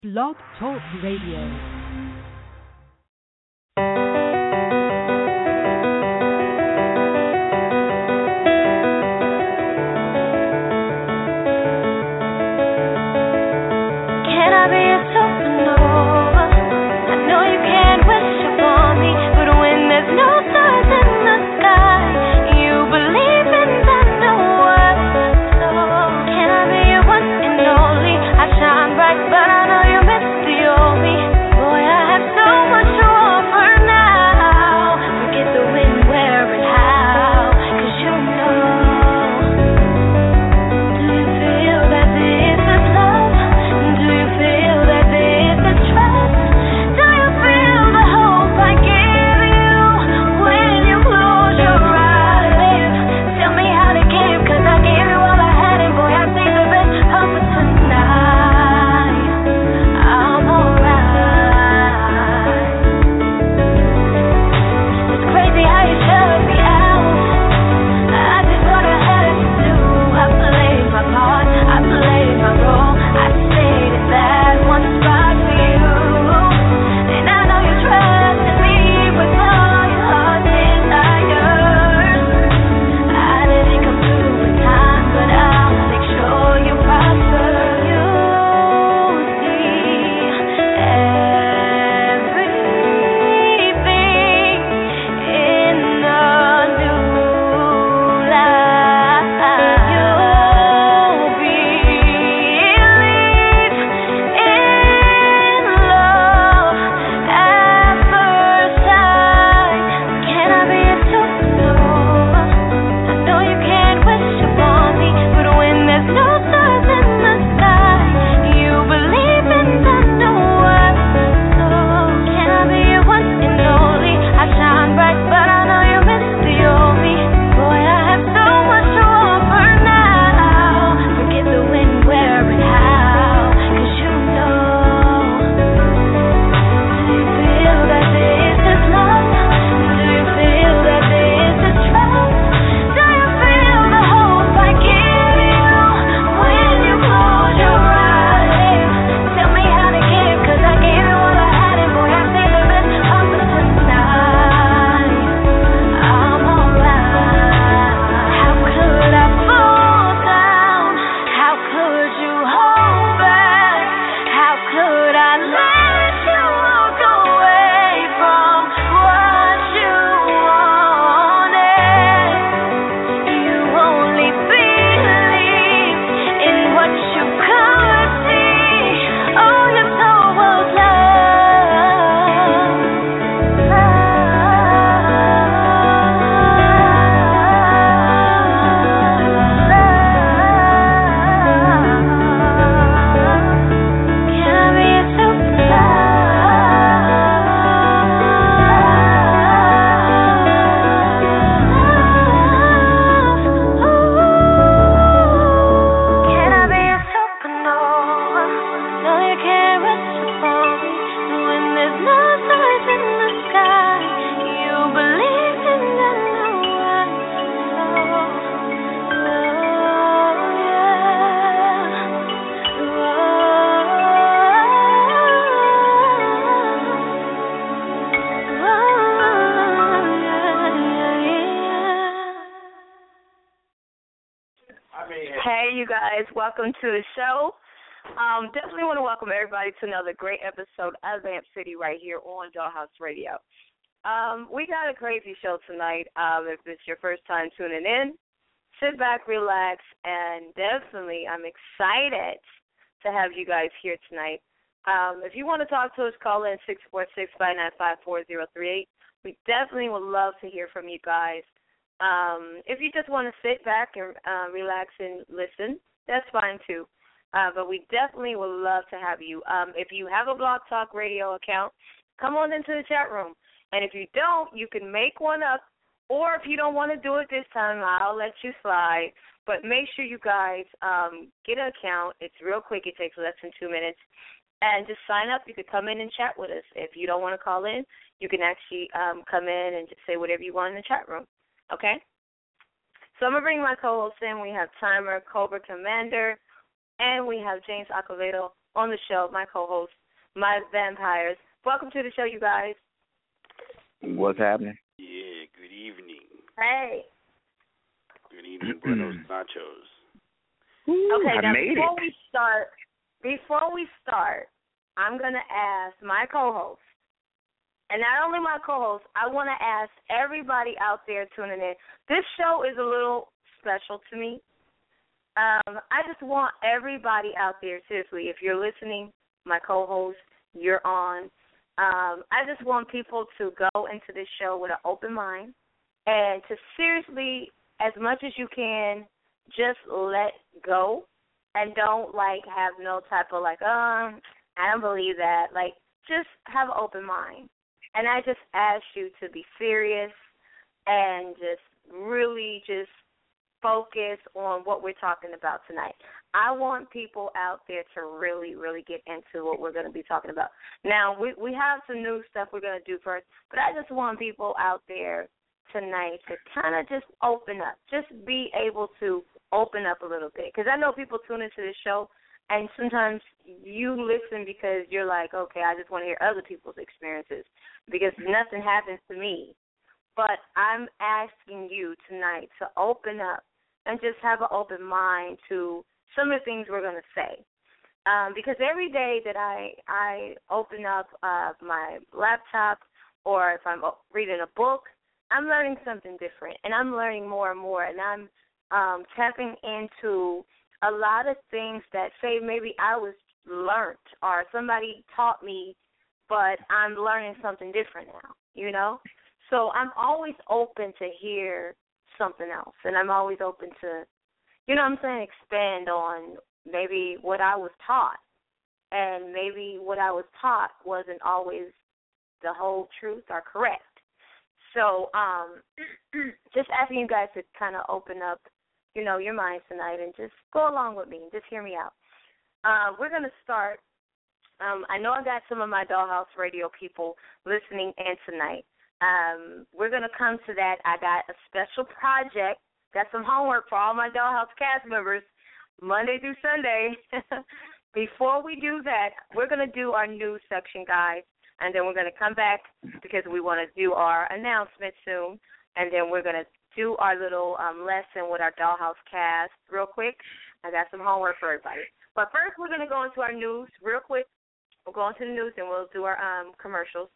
Blog Talk Radio. Welcome to the show. Definitely want to welcome everybody to another great episode of Vamp City right here on Dollhouse Radio. We got a crazy show tonight. If it's your first time tuning in, sit back, relax, and definitely I'm excited to have you guys here tonight. If you want to talk to us, call in 646-595-4038. We definitely would love to hear from you guys. If you just want to sit back and relax and listen, that's fine too. But we definitely would love to have you. If you have a Blog Talk Radio account, come on into the chat room. And if you don't, you can make one up. Or if you don't want to do it this time, I'll let you slide. But make sure you guys get an account. It's real quick. It takes less than 2 minutes. And just sign up. You could come in and chat with us. If you don't want to call in, you can actually come in and just say whatever you want in the chat room. Okay? So I'm going to bring my co-hosts in. We have Timer, Cobra Commander, and we have James Acevedo on the show, my co-hosts, my vampires. Welcome to the show, you guys. What's happening? Yeah, good evening. Hey. Good evening, buenos nachos. Okay, I now made before we start, I'm going to ask my co-host, and not only my co-host, I want to ask everybody out there tuning in. This show is a little special to me. I just want everybody out there, seriously, if you're listening, my co-host, you're on. I just want people to go into this show with an open mind and to seriously, as much as you can, just let go and don't, have no type of, I don't believe that. Just have an open mind. And I just ask you to be serious and just really just focus on what we're talking about tonight. I want people out there to really, really get into what we're going to be talking about. Now, we have some new stuff we're going to do first, but I just want people out there tonight to kind of just open up, just be able to open up a little bit. Because I know people tune into this show, and sometimes you listen because you're like, okay, I just want to hear other people's experiences because nothing happens to me. But I'm asking you tonight to open up and just have an open mind to some of the things we're going to say. Because every day that I open up my laptop or if I'm reading a book, I'm learning something different, and I'm learning more and more, and I'm tapping into a lot of things that say maybe I was learned or somebody taught me, but I'm learning something different now, you know? So I'm always open to hear something else, and I'm always open to, you know what I'm saying, expand on maybe what I was taught, and maybe what I was taught wasn't always the whole truth or correct. So just asking you guys to kind of open up, you know, your minds tonight and just go along with me and just hear me out. We're going to start. I know I got some of my Dollhouse Radio people listening in tonight. We're going to come to that. I got a special project, got some homework for all my Dollhouse cast members, Monday through Sunday. Before we do that, we're going to do our news section, guys. And then we're going to come back because we want to do our announcement soon. And then we're going to do our little lesson with our Dollhouse cast real quick. I got some homework for everybody. But first we're going to go into our news real quick. We'll go into the news and we'll do our commercials.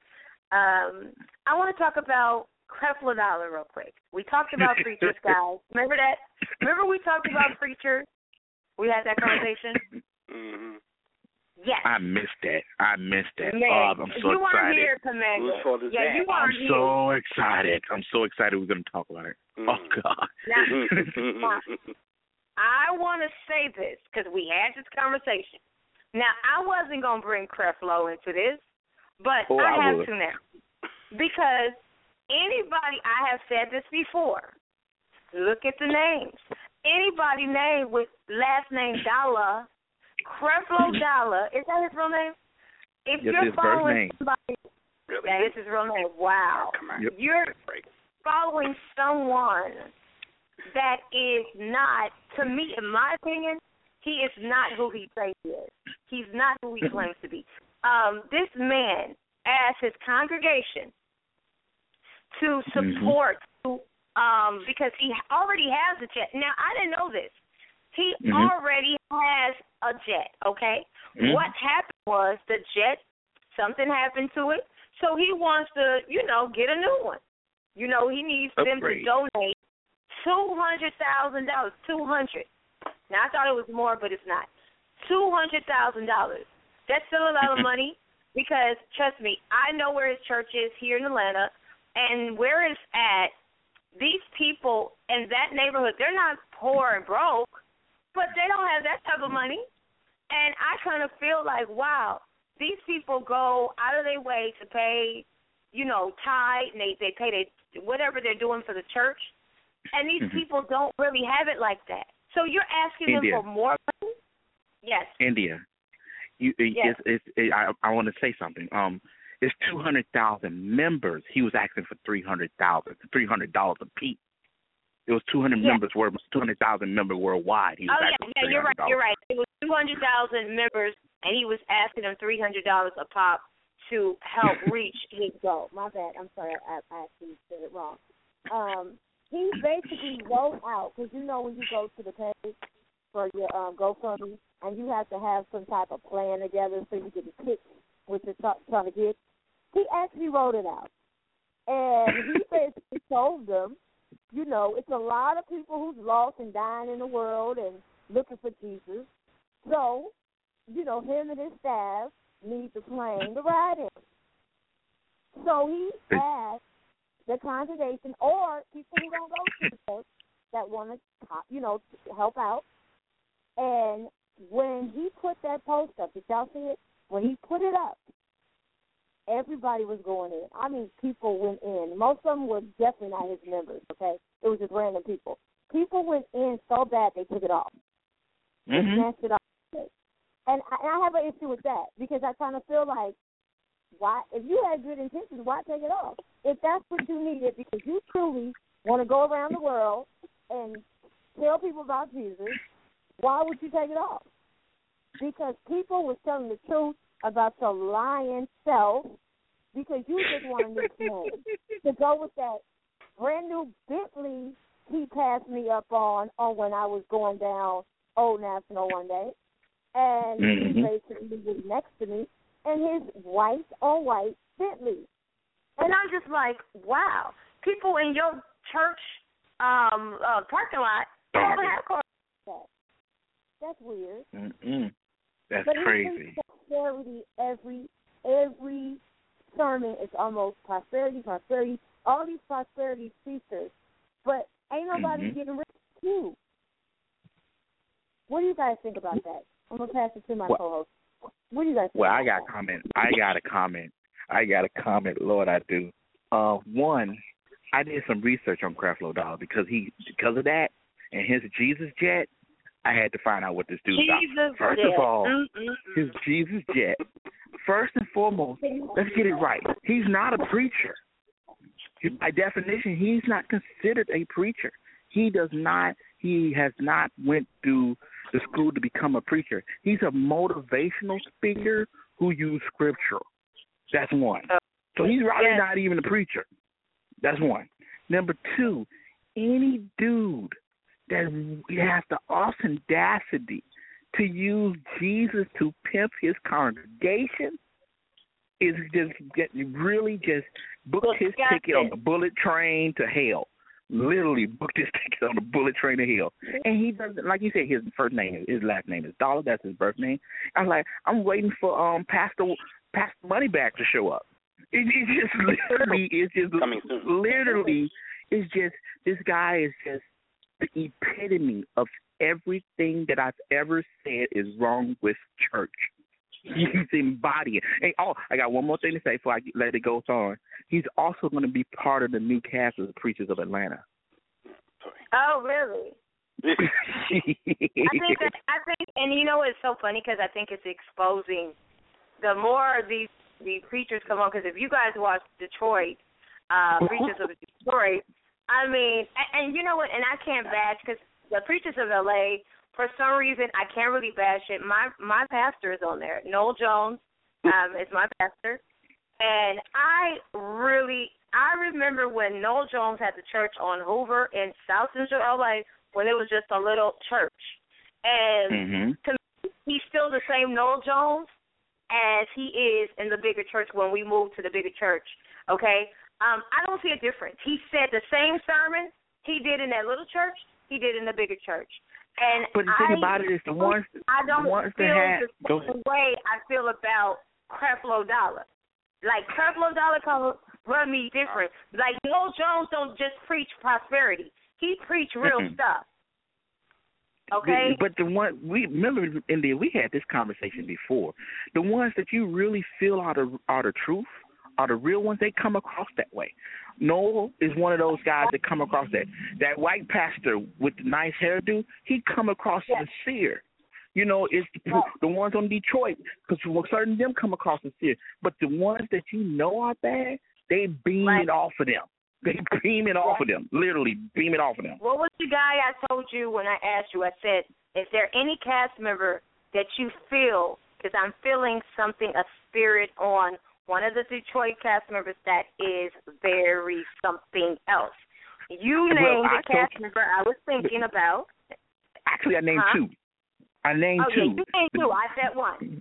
I want to talk about Creflo Dollar real quick. We talked about preachers, guys. Remember that? Remember we talked about preachers? We had that conversation? Mm-hmm. Yes. I missed that. Man, Oh, I'm so you excited. Here, Commander. You I'm here. so excited. I'm so excited we're going to talk about it. Mm. Oh, God. Now, I want to say this because we had this conversation. Now, I wasn't going to bring Creflo into this, but I have to now. Because anybody, I have said this before, look at the names. Anybody named with last name Dollar, Creflo Dollar, is that his real name? If yes, you're his first following name. somebody, Really? that is his real name. Wow. Come on. Yep. You're following someone that is not, to me, in my opinion, he is not who he says he is. He's not who he claims to be. This man asked his congregation to support, because he already has a jet. Now, I didn't know this. He already has a jet, okay? What happened was the jet, something happened to it, so he wants to, get a new one. He needs them to donate $200,000, $200. Now, I thought it was more, but it's not. $200,000. That's still a lot of money because, trust me, I know where his church is here in Atlanta, and where it's at, these people in that neighborhood, they're not poor and broke, but they don't have that type of money. And I kind of feel like, wow, these people go out of their way to pay, tithe, and they pay whatever they're doing for the church. And these people don't really have it like that. So you're asking them for more money? Yes. India. Yes. I want to say something. It's 200,000 members. He was asking for $300 a piece. It was 200 members, 200,000 members worldwide. He was you're right. It was 200,000 members, and he was asking them $300 a pop to help reach his goal. My bad. I'm sorry. I actually said it wrong. He basically wrote out, because you know when you go to the page for your GoFundMe, and you have to have some type of plan together so you can pick what you're trying to get. He actually wrote it out. And he basically told them, you know, it's a lot of people who's lost and dying in the world and looking for Jesus. So, you know, him and his staff need the plane to ride in. So he asked the congregation or people who don't go to the church that want to, you know, help out. And when he put that post up, did y'all see it? When he put it up, everybody was going in. I mean, people went in. Most of them were definitely not his members, okay? It was just random people. People went in so bad they took it off. They snatched it off. And I have an issue with that because I kind of feel like, why? If you had good intentions, why take it off? If that's what you needed because you truly want to go around the world and tell people about Jesus, why would you take it off? Because people were telling the truth about your lying self because you just want a new name to go with that brand new Bentley he passed me up on when I was going down Old National one day. And he basically was next to me in his white on white Bentley. And I'm just like, wow. People in your church parking lot don't have cars like that. That's weird. That's but crazy. Prosperity, every sermon is almost prosperity. All these prosperity speakers, but ain't nobody getting rich too. What do you guys think about that? I'm gonna pass it to my co-host. What do you guys think? Well, I got a comment. Lord, I do. One, I did some research on Creflo Dollar because of that and his Jesus Jet. I had to find out what this dude's about. First of all, his Jesus Jet. First and foremost, let's get it right. He's not a preacher. By definition, he's not considered a preacher. He has not went through the school to become a preacher. He's a motivational speaker who used scripture. That's one. So he's really not even a preacher. That's one. Number two, any dude that has the audacity to use Jesus to pimp his congregation is just booked his ticket on the bullet train to hell. Literally booked his ticket on the bullet train to hell. And he doesn't, like you said, his last name is Dollar. That's his birth name. I'm waiting for Pastor Moneyback to show up. It's just coming soon. This guy is just the epitome of everything that I've ever said is wrong with church. He's embodying. And I got one more thing to say before I let it go on. He's also going to be part of the new cast of the Preachers of Atlanta. Oh, really? I think, and you know it's so funny because I think it's exposing. The more these preachers come on, because if you guys watch Detroit, Preachers of Detroit, I mean, and you know what? And I can't bash because the Preachers of LA. For some reason, I can't really bash it. My pastor is on there. Noel Jones is my pastor. And I remember when Noel Jones had the church on Hoover in South Central LA when it was just a little church. And to me, he's still the same Noel Jones as he is in the bigger church when we moved to the bigger church, okay? I don't see a difference. He said the same sermon he did in that little church, he did in the bigger church. But the thing about it is the ones the way I feel about Creflo Dollar. Like Creflo Dollar can run me different. Like Noel Jones don't just preach prosperity. He preach real stuff. Okay? But the one remember, India, we had this conversation before. The ones that you really feel are the truth, are the real ones. They come across that way. Noel is one of those guys that come across that. That white pastor with the nice hairdo, he come across sincere. You know, it's the ones on Detroit, because certain of them come across sincere. But the ones that you know are bad, they beam it off of them. They beam it off of them, literally beam it off of them. What was the guy I told you when I asked you? I said, is there any cast member that you feel because I'm feeling something, a spirit on one of the Detroit cast members that is very something else. You named the cast member I was thinking about. Actually, I named two. I named two. You named two. I said one.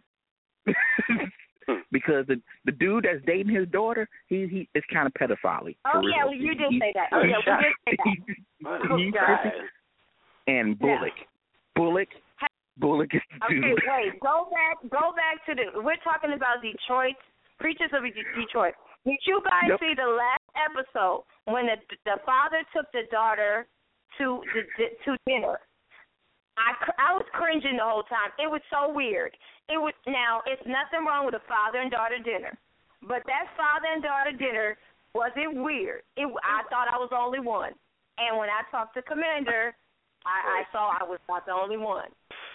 Because the dude that's dating his daughter, he is kind of pedophile. Oh yeah, well, you did say that. Oh yeah, we did say that. He's perfect. And Bullock. Yeah. Bullock is the dude. Okay, wait. Go back to we're talking about Detroit, Preachers of Detroit. Did you guys see the last episode when the father took the daughter to dinner? I was cringing the whole time. It was so weird. Now, it's nothing wrong with a father and daughter dinner, but that father and daughter dinner wasn't weird. I thought I was the only one, and when I talked to Commander, I saw I was not the only one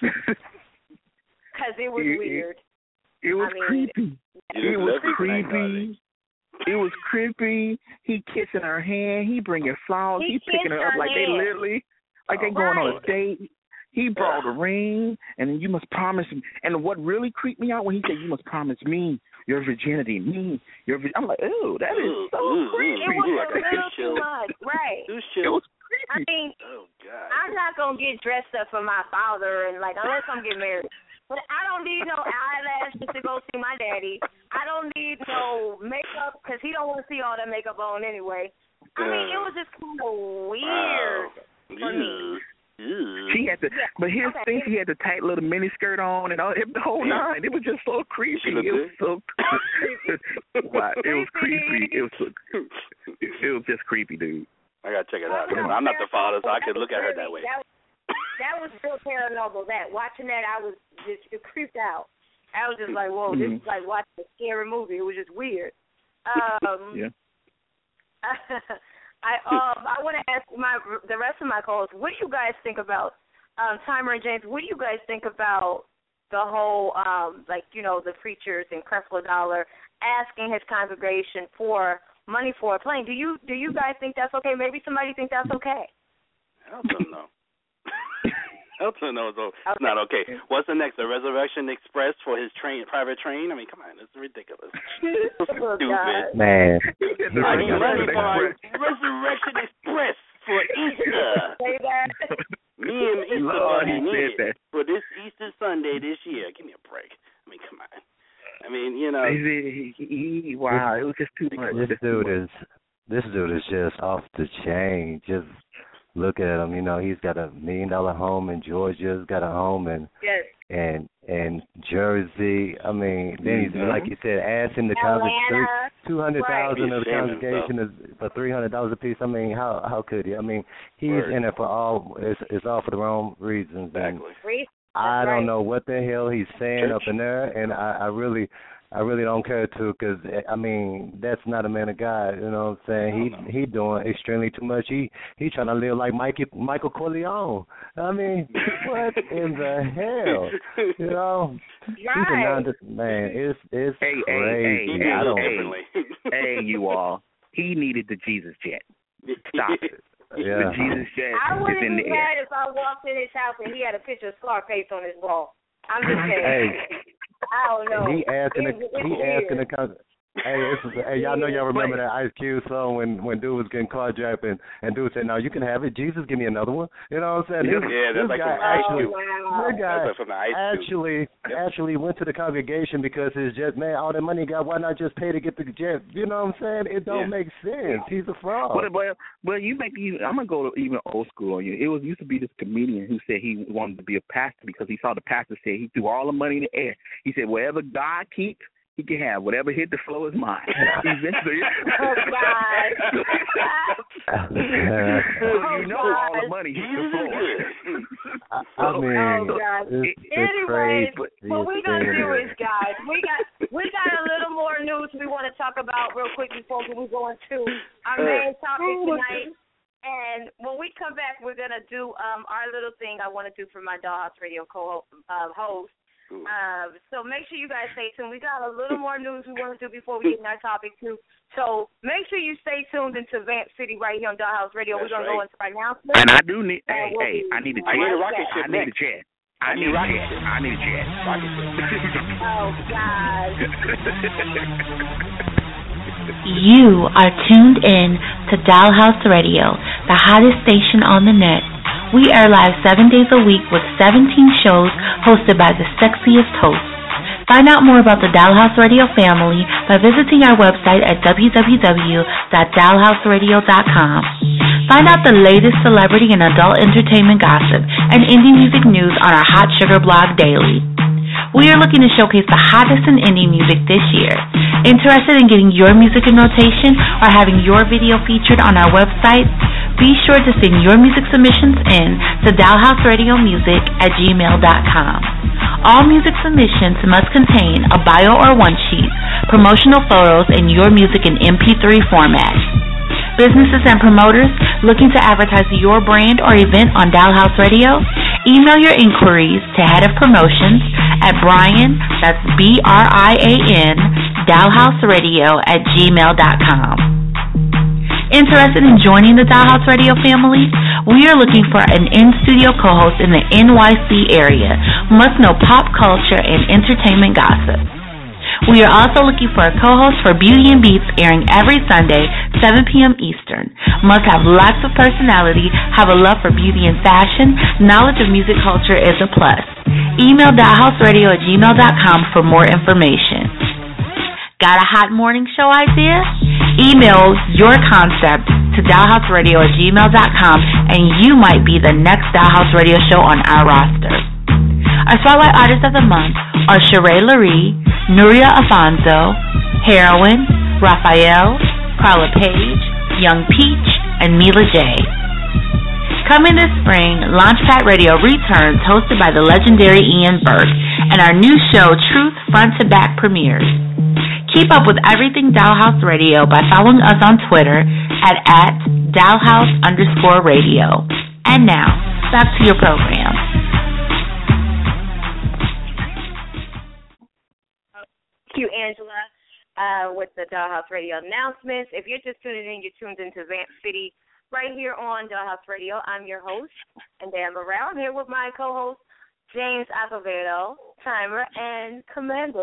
because it was weird. It was creepy. It was creepy. It was creepy. He kissing her hand. He bringing flowers. He picking her up like they literally, like they going on a date. He brought a ring, and you must promise him. And what really creeped me out when he said, "You must promise me your virginity, I'm like, "Ew, that is so creepy." It was a little too much, right? It was creepy. I mean, I'm not gonna get dressed up for my father, and unless I'm getting married. But I don't need no eyelashes to go see my daddy. I don't need no makeup because he don't want to see all that makeup on anyway. I mean, it was just kind of weird for me. She had but his thing, she had the tight little mini skirt on and all, the whole nine. It was just so creepy. It was so wow, it was creepy. It was just creepy, dude. I gotta check it out. I'm not the father, so I could look at her that way. That was still paranormal. Watching that, I was just creeped out. I was just like, whoa, this is like watching a scary movie. It was just weird. Yeah. I want to ask the rest of my calls, what do you guys think about, Timer and James, what do you guys think about the whole, the preachers and Creflo Dollar asking his congregation for money for a plane? Do you guys think that's okay? Maybe somebody think that's okay. I don't know. Elton knows it's not okay. What's the next? The Resurrection Express for his private train? I mean, come on, it's ridiculous. Stupid. Man. I need money for Resurrection Express for Easter. Me and Easter already need it for this Easter Sunday this year. Give me a break. I mean, come on. I mean, wow, it was just too much. This dude is just off the chain. Just look at him. He's got $1 million home in Georgia. He's got a home in Jersey. I mean, then he's like you said, asking the congregation $200,000 of the congregation is for $300 a piece. I mean, how could he? I mean, he's in it for all. It's all for the wrong reasons. Exactly. I don't know what the hell he's saying up in there, and I really don't care to, because I mean, that's not a man of God. You know what I'm saying? He doing extremely too much. He trying to live like Michael Corleone. I mean, what in the hell? He's a man. It's crazy. Hey, you all. He needed the Jesus jet. Stop it. Yeah. The Jesus jet I is wouldn't in the be air. mad if I walked in his house and he had a picture of Scarface on his wall. I'm just saying. Hey. I don't know. He asking the hey, y'all know y'all remember that Ice Cube song when dude was getting carjacked and dude said, "No, you can have it. Jesus, give me another one." You know what I'm saying? That's like from the Ice Cube. Actually went to the congregation because his jet, man, all that money he got, why not just pay to get the jet? You know what I'm saying? It don't make sense. He's a fraud. Well, I'm gonna go to even old school on you. It used to be this comedian who said he wanted to be a pastor because he saw the pastor say he threw all the money in the air. He said, "Wherever God keeps, he can have whatever hit the floor is mine." Eventually, all the money hit the floor. It's crazy. What we're gonna do is, guys, we got a little more news we want to talk about real quick before we go into our main topic tonight. And when we come back, we're gonna do our little thing I want to do for my Dollhouse Radio host. So make sure you guys stay tuned. We got a little more news we want to do before we get in our topic too. So make sure you stay tuned into Vamp City right here on Dollhouse Radio. We're gonna go into our announcement. And I do need. I need a jet. I need a jet. I need a jet. Oh, God. You are tuned in to Dollhouse Radio, the hottest station on the net. We air live 7 days a week with 17 shows hosted by the sexiest hosts. Find out more about the Dollhouse Radio family by visiting our website at www.dollhouseradio.com. Find out the latest celebrity and adult entertainment gossip and indie music news on our Hot Sugar blog daily. We are looking to showcase the hottest in indie music this year. Interested in getting your music in rotation or having your video featured on our website? Be sure to send your music submissions in to dollhouseradiomusic@gmail.com. All music submissions must contain a bio or one-sheet, promotional photos, and your music in MP3 format. Businesses and promoters looking to advertise your brand or event on Dollhouse Radio? Email your inquiries to Head of Promotions at Brian, that's BRIAN, dollhouseradio@gmail.com. Interested in joining the Dollhouse Radio family? We are looking for an in-studio co-host in the NYC area. Must know pop culture and entertainment gossip. We are also looking for a co-host for Beauty and Beats, airing every Sunday, 7 p.m. Eastern. Must have lots of personality, have a love for beauty and fashion. Knowledge of music culture is a plus. Email dollhouseradio@gmail.com for more information. Got a hot morning show idea? Email your concept to dollhouseradio@gmail.com and you might be the next Dollhouse Radio show on our roster. Our Spotlight Artists of the Month are Sheree Laree, Nuria Afonso, Heroin, Raphael, Carla Page, Young Peach, and Mila J. Coming this spring, Launchpad Radio returns, hosted by the legendary Ian Burke, and our new show, Truth Front to Back, premieres. Keep up with everything Dollhouse Radio by following us on Twitter at Dollhouse_radio. And now, back to your program. Thank you, Angela, with the Dollhouse Radio announcements. If you're just tuning in, you're tuned into Vamp City right here on Dollhouse Radio. I'm your host, and Dan Burrell. I'm here with my co-host, James Acevedo, Timer, and Commander.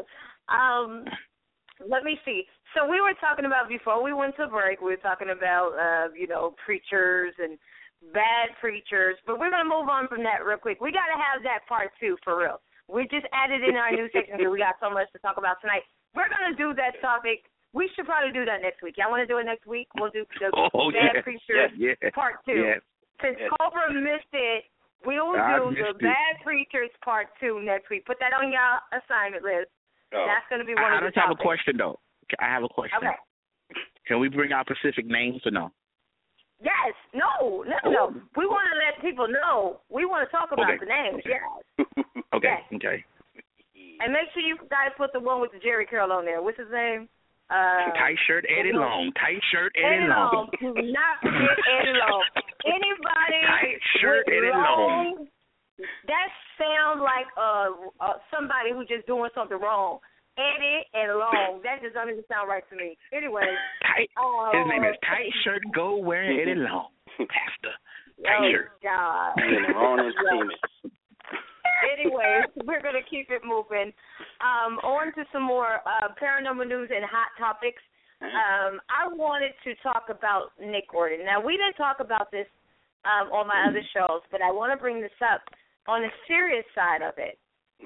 Let me see. So we were talking about, before we went to break, we were talking about, preachers and bad preachers. But we're going to move on from that real quick. We got to have that part 2 for real. We just added in our new section because we got so much to talk about tonight. We're going to do that topic. We should probably do that next week. Y'all want to do it next week? We'll do the bad preachers part 2. Yeah. Since Cobra missed it, we'll do the bad preachers part 2 next week. Put that on your assignment list. That's going to be one of the topics. I have a question, though. I have a question. Okay. Can we bring out specific names or no? Yes. No. We want to let people know. We want to talk about the names, yes. Okay. Yes. Okay. And make sure you guys put the one with the Jerry curl on there. What's his name? Tight shirt, Eddie Long. Tight shirt, Eddie Long. Do not forget Eddie Long. Anybody tight shirt, Eddie Long. That sounds like somebody who just doing something wrong. Eddie and Long. That just doesn't even sound right to me. Anyway. His name is Tight Shirt Go Wearing Eddie Long. Pastor. Tight shirt. God. Wrong entertainment. Anyway, we're going to keep it moving. On to some more paranormal news and hot topics. I wanted to talk about Nick Gordon. Now, we didn't talk about this on my other shows, but I want to bring this up on the serious side of it.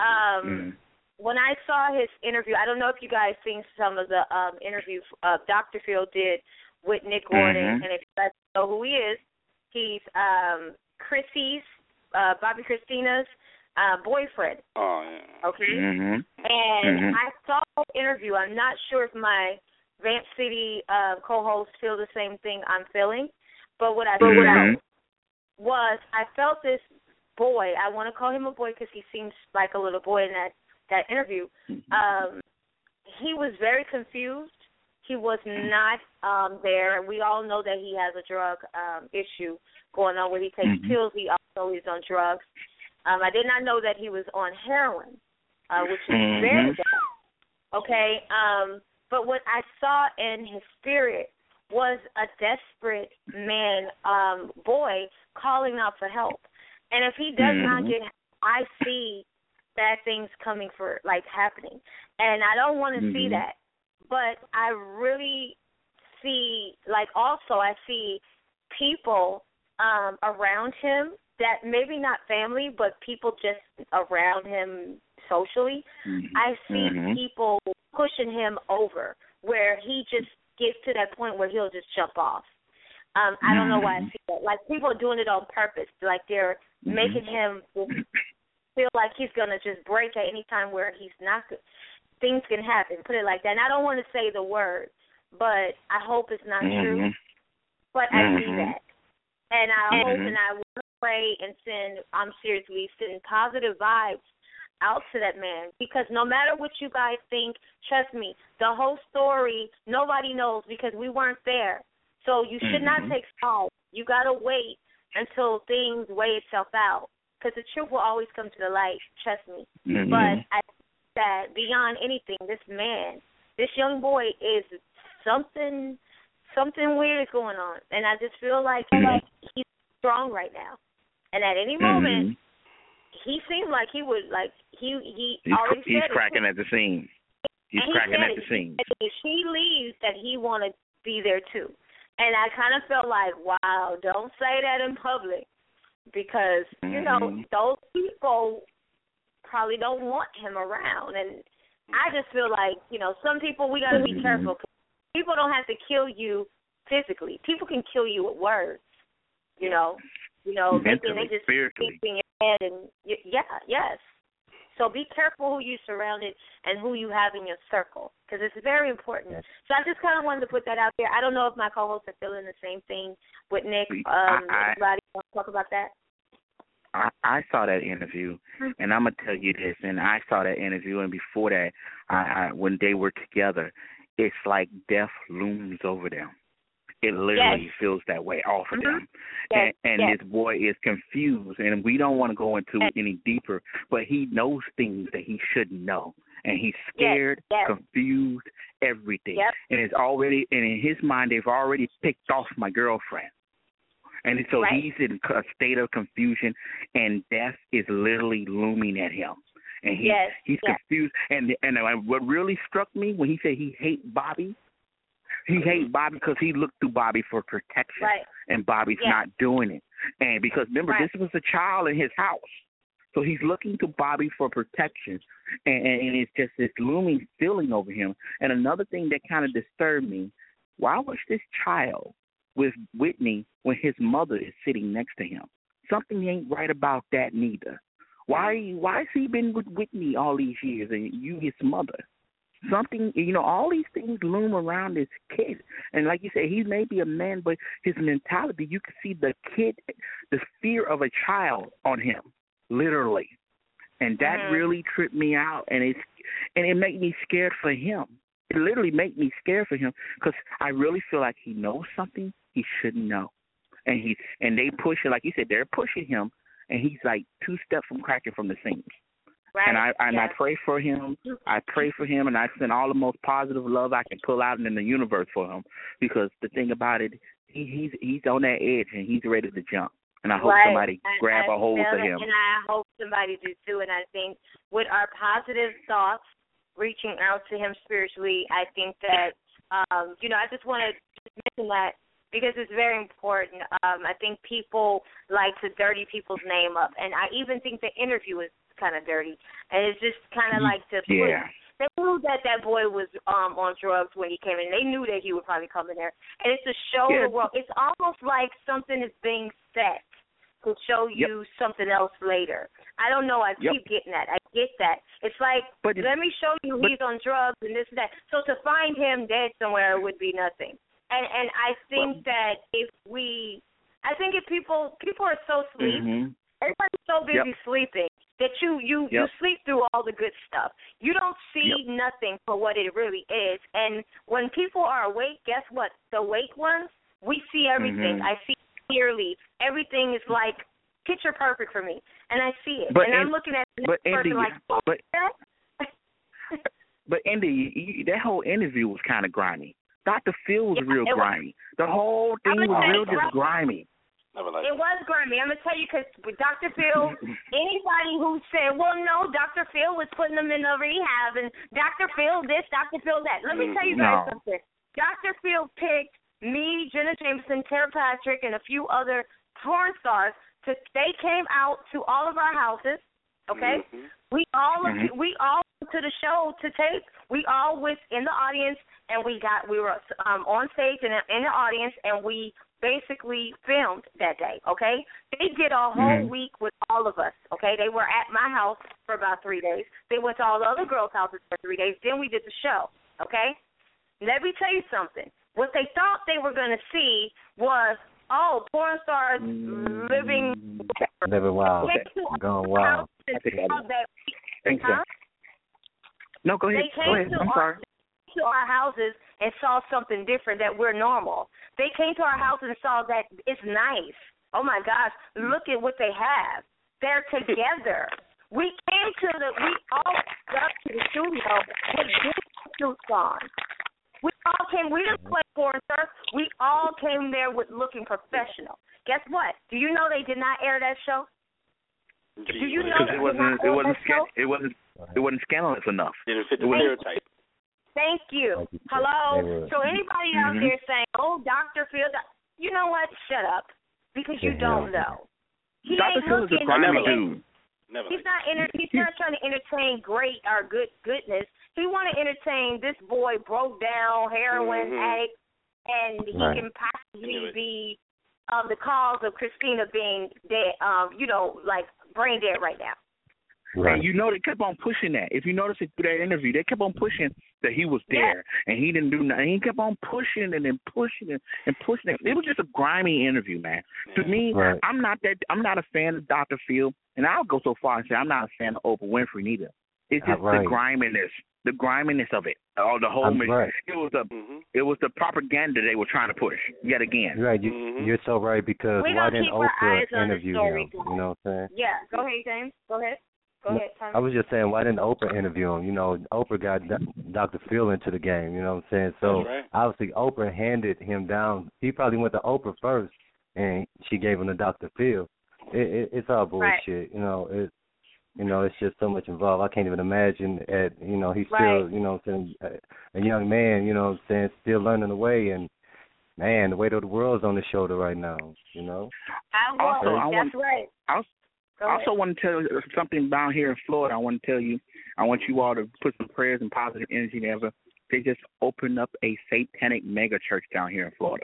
When I saw his interview, I don't know if you guys seen some of the interviews Dr. Phil did with Nick Gordon, and if you guys know who he is, he's Chrissy's, Bobby Christina's boyfriend. Oh, yeah. Okay? And I saw the interview. I'm not sure if my Vamp City co-hosts feel the same thing I'm feeling, but what I felt was I felt this boy, I want to call him a boy because he seems like a little boy in that interview. He was very confused. He was not there. We all know that he has a drug issue going on where he takes pills. He also is on drugs. I did not know that he was on heroin, which is very bad. Okay? But what I saw in his spirit was a desperate man, boy, calling out for help. And if he does not get help, I see bad things coming for, like, happening. And I don't want to see that. But I really see, like, also I see people around him that maybe not family, but people just around him socially. I see people pushing him over where he just gets to that point where he'll just jump off. I don't know why I see that. Like, people are doing it on purpose. Like, they're making him feel like he's going to just break at any time where he's not good. Things can happen, put it like that. And I don't want to say the word, but I hope it's not true. But I see that. And I hope and I will pray and send positive vibes out to that man, because no matter what you guys think, trust me, the whole story, nobody knows because we weren't there. So you should not take sides. You got to wait until things weigh itself out, because the truth will always come to the light, trust me. But I think that beyond anything, this man, this young boy is something weird is going on. And I just feel like he's strong right now. And at any moment, he seemed like he would, like, he already said he's cracking at the seams. He's cracking at the seams. If he leaves, that he want to be there too. And I kind of felt like, wow, don't say that in public, because, you know, those people probably don't want him around. And I just feel like, you know, some people, we got to be careful. People don't have to kill you physically. People can kill you with words, you know. Mentally, they just spiritually. speak in your head and, yes. So be careful who you surrounded and who you have in your circle, because it's very important. So I just kind of wanted to put that out there. I don't know if my co-hosts are feeling the same thing with Nick. Anybody want to talk about that? I saw that interview, and I'm going to tell you this, and I saw that interview, and before that, when they were together, it's like death looms over them. It literally feels that way off of them. And this boy is confused, and we don't want to go into it any deeper, but he knows things that he shouldn't know. And he's scared, confused, everything. And it's already, and in his mind, they've already picked off my girlfriend. And so he's in a state of confusion, and death is literally looming at him. And he's confused. And what really struck me when he said he hates Bobby, he hates Bobby because he looked to Bobby for protection, and Bobby's not doing it. And because, remember, this was a child in his house. So he's looking to Bobby for protection, and it's just this looming feeling over him. And another thing that kind of disturbed me, why was this child with Whitney when his mother is sitting next to him? Something ain't right about that neither. Why has he been with Whitney all these years and you his mother? Something, all these things loom around this kid. And like you said, he may be a man, but his mentality, you can see the kid, the fear of a child on him, literally. And that really tripped me out, and it made me scared for him. It literally made me scared for him, because I really feel like he knows something he shouldn't know. And they push it, like you said, they're pushing him, and he's like 2 steps from cracking from the seams. And I pray for him. I pray for him, and I send all the most positive love I can pull out in the universe for him, because the thing about it, he's on that edge, and he's ready to jump. And I hope somebody grab a hold of him. And I hope somebody do too. And I think with our positive thoughts, reaching out to him spiritually, I think that, I just want to mention that because it's very important. I think people like to dirty people's name up. And I even think the interview is kind of dirty. And it's just kind of like to put, they knew that boy was on drugs when he came in. They knew that he would probably come in there. And it's to show the world. It's almost like something is being set to show you something else later. I don't know. I keep getting that. I get that. It's like, let me show you he's on drugs and this and that. So to find him dead somewhere would be nothing. And I think that if people are so asleep, everybody's so busy sleeping that you sleep through all the good stuff. You don't see nothing for what it really is. And when people are awake, guess what? The awake ones, we see everything. I see clearly. Everything is like picture perfect for me, and I see it. I'm looking at this person like, but Indy, that whole interview was kind of grimy. Dr. Phil was real grimy. The whole thing was real just grimy. It was grimy. I'm going to tell you because with Dr. Phil, anybody who said, well, no, Dr. Phil was putting them in a rehab and Dr. Phil this, Dr. Phil that. Let me tell you guys something. Dr. Phil picked me, Jenna Jameson, Tara Patrick, and a few other porn stars. They came out to all of our houses, okay? We all went to the show to tape. We all was in the audience, and we were on stage and in the audience, and we basically filmed that day, okay? They did a whole week with all of us, okay? They were at my house for about 3 days. They went to all the other girls' houses for 3 days. Then we did the show, okay? Let me tell you something. What they thought they were going to see was, porn stars living wild. Going wild. Thanks, No, go ahead. I'm sorry. To our houses and saw something different, that we're normal. They came to our house and saw that it's nice. Oh my gosh, look at what they have. They're together. We all got to the studio with suits on. We didn't play porn, sir. We all came there with looking professional. Guess what? Do you know they did not air that show? Do you know it wasn't scandalous enough. Didn't fit the stereotype. Thank you. Hello? So anybody out there saying, Dr. Phil, you know what? Shut up. Because you don't know. Dr. Phil is a grimy dude. He's not trying to entertain great or goodness. He want to entertain this boy broke down, heroin addict, and he can possibly be the cause of Christina being dead, like brain dead right now. Right. And they kept on pushing that. If you notice it through that interview, they kept on pushing that he was there and he didn't do nothing. He kept on pushing and then pushing and pushing it. It was just a grimy interview, man. To me, I'm not a fan of Dr. Phil, and I'll go so far and say I'm not a fan of Oprah Winfrey neither. It's just the griminess of it. The whole it was the propaganda they were trying to push yet again. Right, you're so right because why didn't Oprah interview him? You know what I'm saying? Yeah, go ahead, James. Go ahead. Go ahead, Tommy. I was just saying, why didn't Oprah interview him? Oprah got Dr. Phil into the game, you know what I'm saying? So obviously Oprah handed him down. He probably went to Oprah first, and she gave him to Dr. Phil. It's all bullshit, it's just so much involved. I can't even imagine he's still, a young man, still learning the way, and man, the weight of the world's on his shoulder right now, That's right. I also want to tell you something down here in Florida. I want you all to put some prayers and positive energy together. They just opened up a satanic mega church down here in Florida.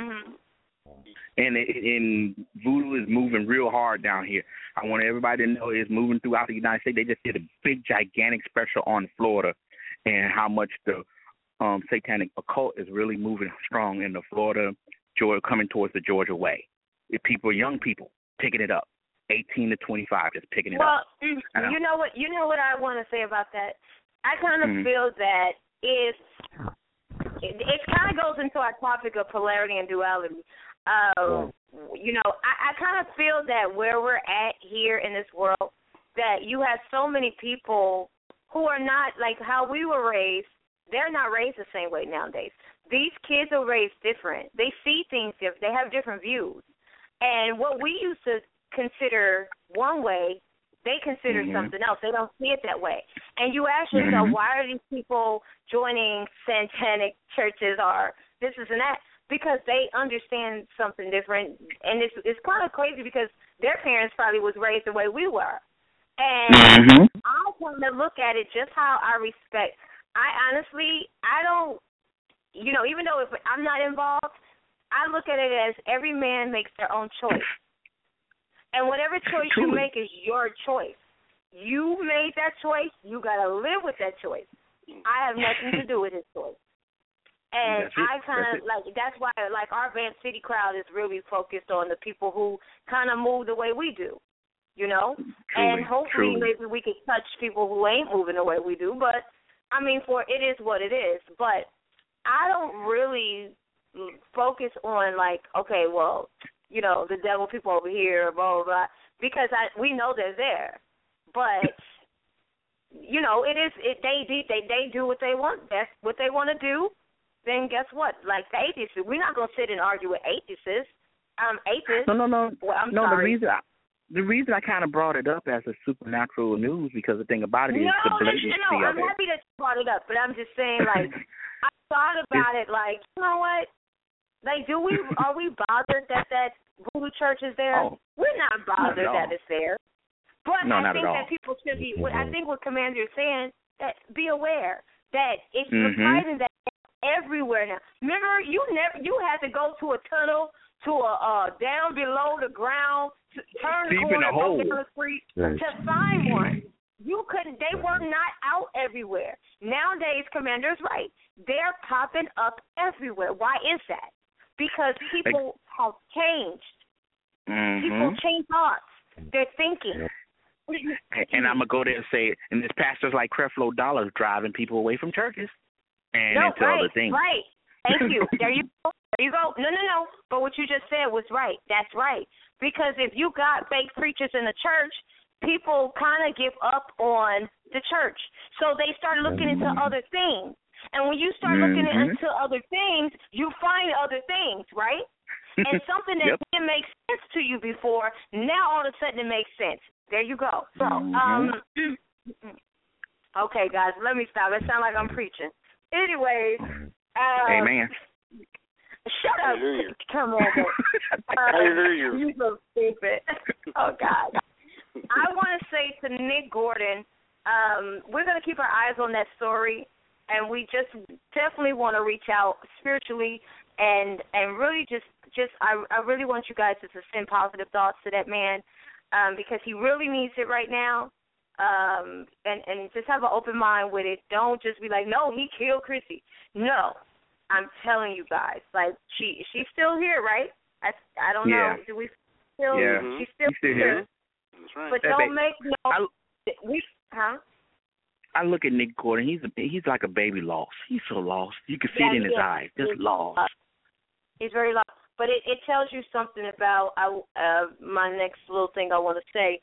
And voodoo is moving real hard down here. I want everybody to know it's moving throughout the United States. They just did a big, gigantic special on Florida and how much the satanic occult is really moving strong in the Florida, Georgia, coming towards the Georgia way. Young people picking it up. 18 to 25, just picking it up. Well, you know what I want to say about that? I kind of feel that it kind of goes into our topic of polarity and duality. I kind of feel that where we're at here in this world, that you have so many people who are not like how we were raised. They're not raised the same way nowadays. These kids are raised different. They see things different. They have different views. And what we used to consider one way, they consider something else. They don't see it that way. And you ask yourself, why are these people joining satanic churches or this and that? Because they understand something different. And it's kind of crazy because their parents probably was raised the way we were. And I kind of look at it just how I respect. I don't, even though if I'm not involved, I look at it as every man makes their own choice. And whatever choice you make is your choice. You made that choice. You got to live with that choice. I have nothing to do with his choice. And I kind of that's why our Vamp City crowd is really focused on the people who kind of move the way we do, and hopefully maybe we can touch people who ain't moving the way we do. But, it is what it is. But I don't really focus on the devil people over here, blah, blah, blah, because we know they're there. But, they do what they want. That's what they want to do. Then guess what? Like the atheists, we're not going to sit and argue with atheists. atheist. No. Well, I'm sorry. The reason I kind of brought it up as a supernatural news because the thing about it is the blatancy of it. I'm happy that you brought it up, but I'm just saying, like, I thought about it, like, you know what? Like, are we bothered that voodoo church is there? Oh, we're not bothered that it's there. But no, I think that people should be. I think what Commander is saying, that be aware that it's surprising that everywhere now. Remember, you had to go to a tunnel, to a down below the ground, to turn the corner, go down the street to find one. You couldn't. They were not out everywhere. Nowadays, Commander's right. They're popping up everywhere. Why is that? Because people have changed. People change thoughts. They're thinking. And I'm going to go there and say, and this pastors like Creflo Dollar driving people away from churches and into other things. Right. Thank you. There you go. There you go. No. But what you just said was right. That's right. Because if you got fake preachers in the church, people kind of give up on the church. So they start looking into other things. And when you start looking into other things, you find other things, right? And something that didn't make sense to you before, now all of a sudden it makes sense. There you go. So, okay, guys, let me stop. It sounds like I'm preaching. Anyways. Amen. Shut up. Come on. You're so stupid. Oh, God. I want to say to Nick Gordon, we're going to keep our eyes on that story, and we just definitely want to reach out spiritually and really just I really want you guys to send positive thoughts to that man because he really needs it right now. And just have an open mind with it. Don't just be like, no, he killed Chrissy. No, I'm telling you guys, like she's still here, right? I don't know. Do we still? Yeah. She's still here. That's right. But don't make I look at Nick Gordon. He's like a baby lost. He's so lost. You can see it in his eyes. Just lost. He's very lost. But it tells you something about my next little thing I want to say.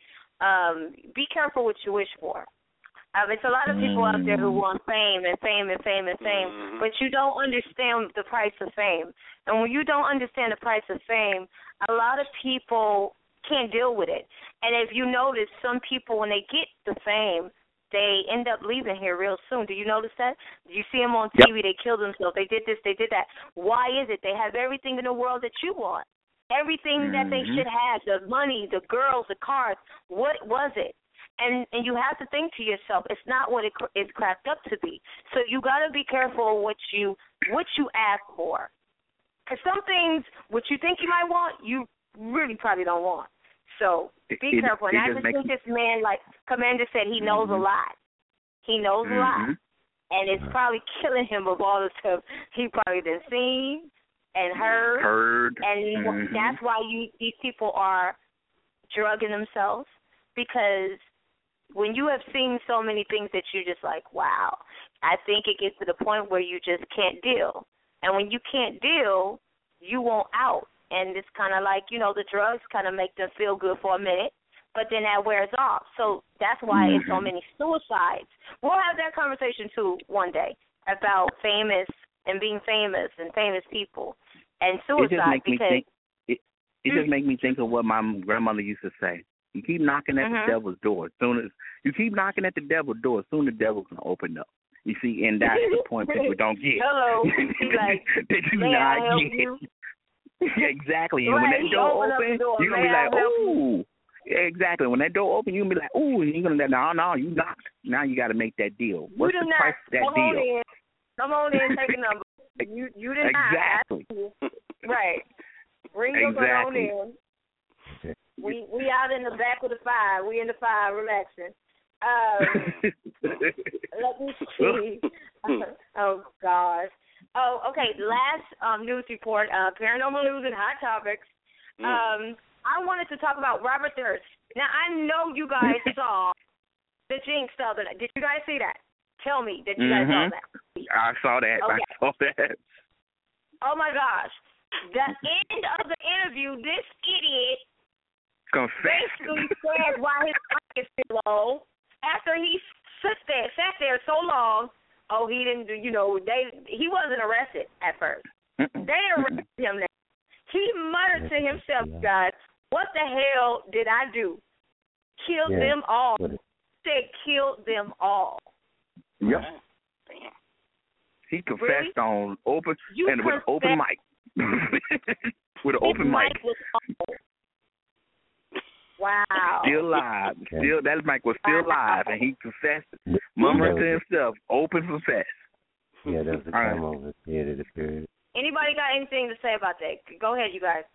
Be careful what you wish for. It's a lot of people out there who want fame and fame and fame and fame, but you don't understand the price of fame. And when you don't understand the price of fame, a lot of people can't deal with it. And if you notice, some people, when they get the fame, they end up leaving here real soon. Do you notice that? You see them on TV, they kill themselves. They did this, they did that. Why is it? They have everything in the world that you want. Everything that they should have, the money, the girls, the cars. What was it? And you have to think to yourself, it's not what it is cracked up to be. So you got to be careful what you ask for. Because some things, what you think you might want, you really probably don't want. So be careful. And I just think this man, like Commander said, he knows a lot. He knows a lot. And it's probably killing him with all the stuff he probably done seen and heard. And that's why these people are drugging themselves, because when you have seen so many things that you're just like, wow, I think it gets to the point where you just can't deal. And when you can't deal, you won't out. And it's kind of like, the drugs kind of make them feel good for a minute, but then that wears off. So that's why it's so many suicides. We'll have that conversation, too, one day about famous and being famous and famous people and suicide. It just makes me think of what my grandmother used to say. You keep knocking at the devil's door. Soon the devil's going to open up. You see, and that's the point people don't get. Hello. They do not get. Yeah, exactly. And when that door open, you're going to be like, ooh. Yeah, exactly. When that door open, you're going to be like, ooh. And you're going to be like, no, you knocked. Now you got to make that deal. What's the price of that deal? Come on in, take a number. You did not. Exactly. Right. Bring your on in. We out in the back of the fire. We in the fire relaxing. Let me see. Oh, gosh. Oh, okay. Last news report, Paranormal News and Hot Topics. I wanted to talk about Robert Durst. Now, I know you guys saw the Jinx the other night. Did you guys see that? Tell me that you guys saw that. I saw that. Okay. I saw that. Oh, my gosh. The end of the interview, this idiot basically said why his pocket's too low after he sat there so long. Oh, he didn't, he wasn't arrested at first. They arrested him now. He muttered to himself, guys. What the hell did I do? Killed them all. Said killed them all. Yep. He confessed on open and with open mic. With an open mic. Wow. Still live. Still that mic was still live, and he confessed, murmuring to himself, open for fest. Yeah, that was the time over. Yeah, the period. Anybody got anything to say about that? Go ahead, you guys.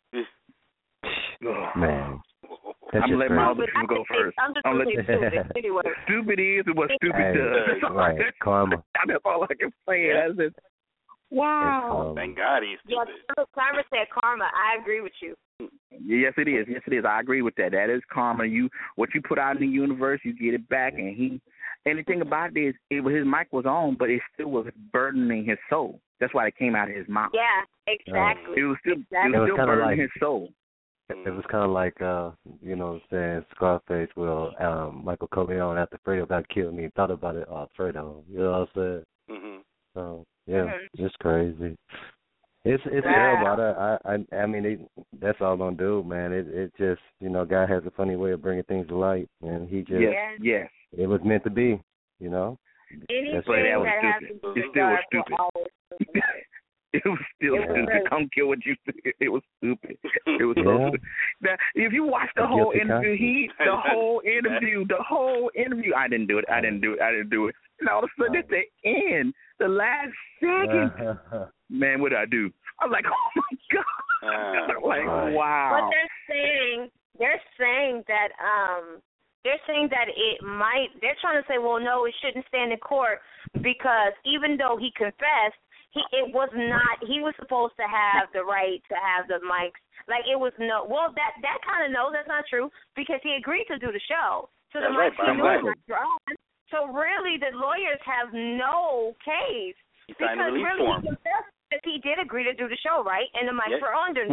Man. I'm going to let my other people go first. I'm just stupid. Anyway. Stupid is what stupid does. Right, karma. That's all I can say. That's just, wow. Thank God he's stupid. Karma said karma. I agree with you. Yes, it is. Yes, it is. I agree with that. That is karma. What you put out in the universe, you get it back. And the thing about it is, his mic was on, but it still was burdening his soul. That's why it came out of his mouth. Yeah, exactly. It was still burdening his soul. It was kind of like, you know what I'm saying, Scarface, Michael Corleone after Fredo got killed, and he thought about it, Fredo, you know what I'm saying? Mm-hmm. So, yeah, it's crazy. It's terrible. I mean, that's all gonna do, man. It just, you know, God has a funny way of bringing things to light, and he just, it was meant to be, you know? Anything that has to do with God will always be stupid. It was still stupid. I don't care what you said. It was stupid. It was so stupid. Now, if you watch the whole interview, the whole interview, I didn't do it. And all of a sudden, at the end, the last second, man, what did I do? I was like, oh my God. Wow. But they're saying that it might, they're trying to say, well, no, it shouldn't stand in court because even though he confessed, he was supposed to have the right to have the mics. Like it was that kind of that's not true because he agreed to do the show. So the mics he knew was on. So really the lawyers have no case because really he confessed that he did agree to do the show, right? And the mics were on.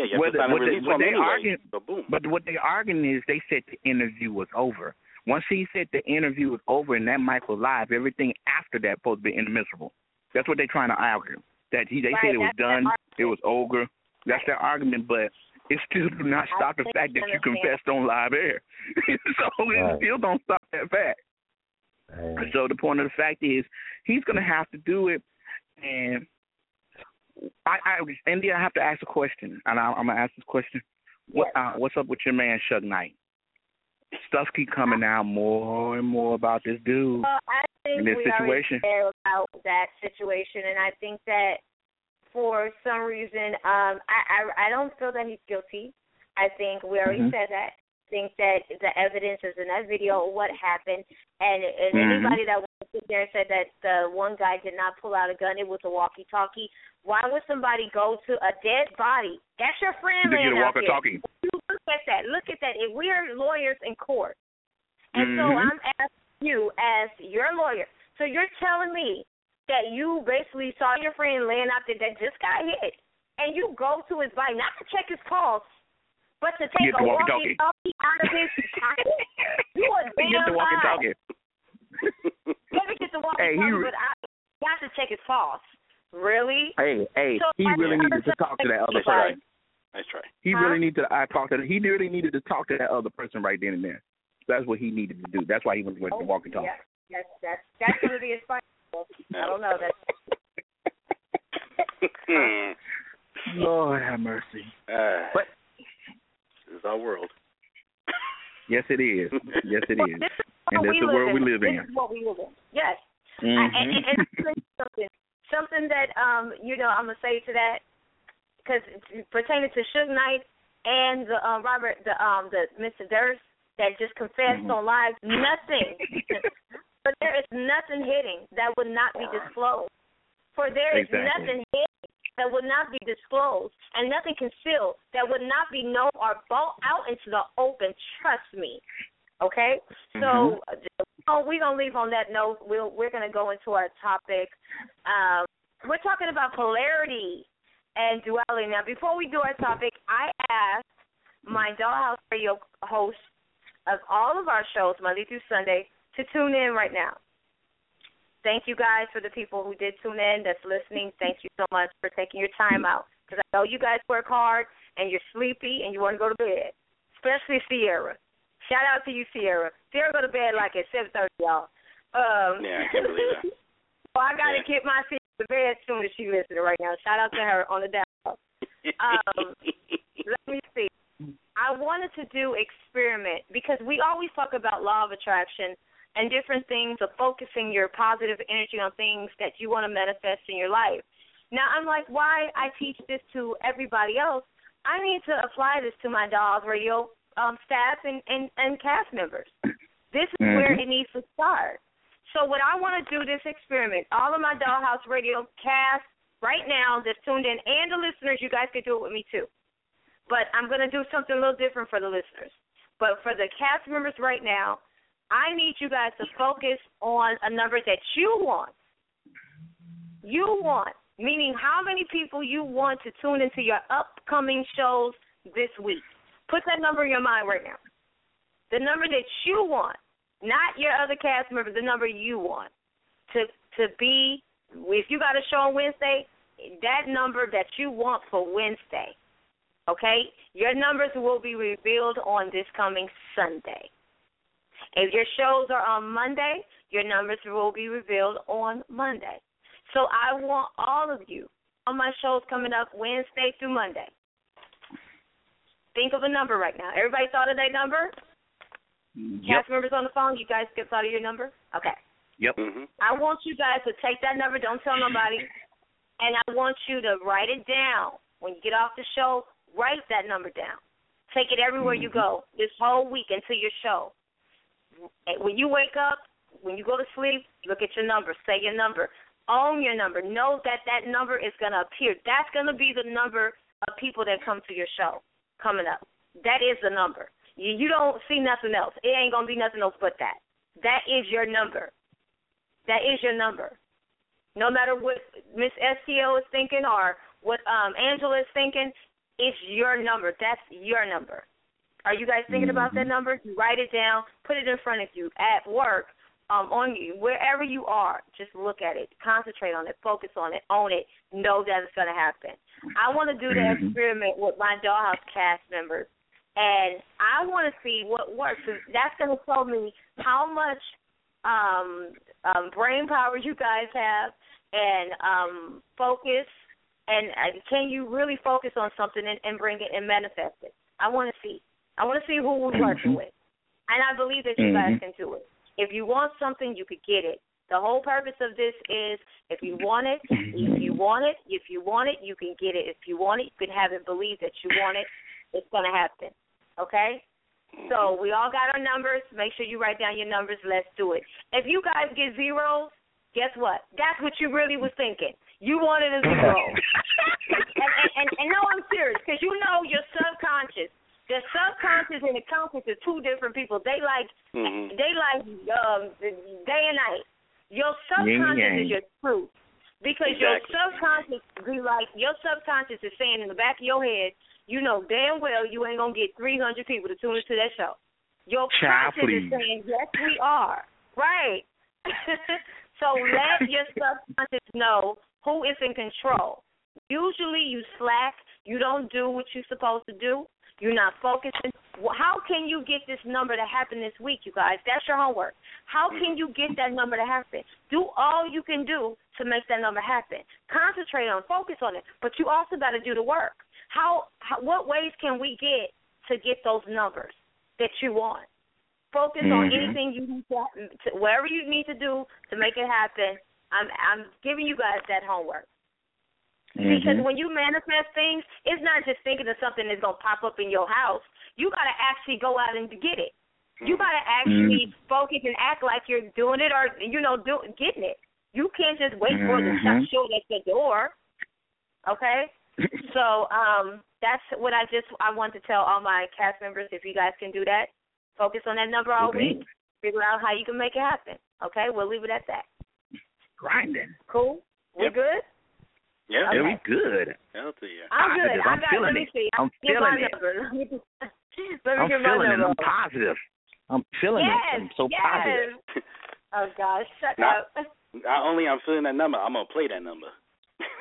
But what they arguing is they said the interview was over. Once he said the interview was over and that mic was live, everything after that supposed to be inadmissible. That's what they're trying to argue. That they said it was done, it was over. That's their argument, but it still do not stop the fact that you confessed on live air. So it still don't stop that fact. So the point of the fact is he's going to have to do it, and Indy, I have to ask a question, and I'm going to ask this question. What's up with your man, Suge Knight? Stuff keep coming out more and more about this dude and this situation. Care about that situation, and I think that for some reason, I don't feel that he's guilty. I think we already said that. I think that the evidence is in that video of what happened, and anybody that went sit there and said that the one guy did not pull out a gun, it was a walkie-talkie. Why would somebody go to a dead body? That's your friend laying out there. Look at that. Look at that. If we are lawyers in court, and so I'm asking you as your lawyer, so you're telling me that you basically saw your friend laying out there that just got hit, and you go to his body, not to check his pulse, but to take a walkie-talkie out of his pocket? You a damn lie. Let me get the walkie-talkie, but I got to check his pulse. Really? Hey, so he really needed to talk to that other person. Nice try. He really needed to talk to that other person right then and there. That's what he needed to do. That's why he went to walkie-talkie. Yeah, that's what it is. I don't know. Lord have mercy. But this is our world. Yes, it is. Yes, it is. And that's the world we live in. This is what we live in. Yes. And something that I'm gonna say to that, because pertaining to Suge Knight and the the Mr. Durst that just confessed on live, nothing. But there is nothing hidden that would not be disclosed. For there is nothing hidden that would not be disclosed, and nothing concealed that would not be known or brought out into the open. Trust me. Okay? So we're going to leave on that note. We're going to go into our topic. We're talking about polarity and duality. Now, before we do our topic, I asked my Dollhouse Radio host of all of our shows, Monday through Sunday, to tune in right now. Thank you guys for the people who did tune in, that's listening. Thank you so much for taking your time out because I know you guys work hard and you're sleepy and you want to go to bed, especially Sierra. Shout out to you, Sierra. Sierra go to bed like at 7:30, y'all. Yeah, I can't believe that. So I got to get my Sierra to bed as soon as she's listening right now. Shout out to her on the down. Let me see. I wanted to do experiment because we always talk about law of attraction and different things of focusing your positive energy on things that you want to manifest in your life. Now, I'm like, why I teach this to everybody else, I need to apply this to my Dollhouse Radio staff and cast members. This is where it needs to start. So what I want to do this experiment, all of my Dollhouse Radio cast right now that's tuned in, and the listeners, you guys can do it with me too. But I'm going to do something a little different for the listeners. But for the cast members right now, I need you guys to focus on a number that you want. You want, meaning how many people you want to tune into your upcoming shows this week. Put that number in your mind right now. The number that you want, not your other cast member, the number you want to be, if you got a show on Wednesday, that number that you want for Wednesday. Okay? Your numbers will be revealed on this coming Sunday. If your shows are on Monday, your numbers will be revealed on Monday. So I want all of you on my shows coming up Wednesday through Monday. Think of a number right now. Everybody thought of that number? Yep. Cast members on the phone, you guys get thought of your number? Okay. Yep. I want you guys to take that number, don't tell nobody, and I want you to write it down. When you get off the show, write that number down. Take it everywhere you go this whole week until your show. When you wake up, when you go to sleep, look at your number. Say your number. Own your number. Know that that number is going to appear. That's going to be the number of people that come to your show coming up. That is the number. You don't see nothing else. It ain't going to be nothing else but that. That is your number. That is your number. No matter what Miss STL is thinking or what Angela is thinking, it's your number. That's your number. Are you guys thinking about that number? You write it down, put it in front of you, at work, on you, wherever you are. Just look at it. Concentrate on it. Focus on it. Own it. Know that it's going to happen. I want to do the experiment with my Dollhouse cast members, and I want to see what works. That's going to tell me how much brain power you guys have and focus, and can you really focus on something and bring it and manifest it. I want to see. I want to see who we're working with. And I believe that you guys can do it. If you want something, you could get it. The whole purpose of this is if you want it, if you want it, you can get it. If you want it, you can have it. Believe that you want it. It's going to happen. Okay? So we all got our numbers. Make sure you write down your numbers. Let's do it. If you guys get zeros, guess what? That's what you really was thinking. You wanted a zero. and no, I'm serious, because you know your subconscious. The subconscious and the conscious are two different people. They like day and night. Your subconscious is your truth, because your subconscious is saying in the back of your head, you know damn well you ain't gonna get 300 people to tune into that show. Your conscious is saying yes, we are right. So let your subconscious know who is in control. Usually you slack. You don't do what you're supposed to do. You're not focusing. How can you get this number to happen this week, you guys? That's your homework. How can you get that number to happen? Do all you can do to make that number happen. Concentrate on it. Focus on it. But you also got to do the work. What ways can we get those numbers that you want? Focus on anything you need to whatever you need to do to make it happen. I'm giving you guys that homework. Because when you manifest things, it's not just thinking of something that's going to pop up in your house. You got to actually go out and get it. You got to actually focus and act like you're doing it or, getting it. You can't just wait for the show at the door. Okay? So that's what I want to tell all my cast members, if you guys can do that. Focus on that number all week. Figure out how you can make it happen. Okay? We'll leave it at that. Grinding. Cool? We good? Yeah, okay. We good. Hell to you. I'm good. Let me see. I'm feeling it. I'm feeling it. I'm positive. I'm feeling it. I'm so positive. Oh, gosh. Shut up. Not only I'm feeling that number, I'm going to play that number.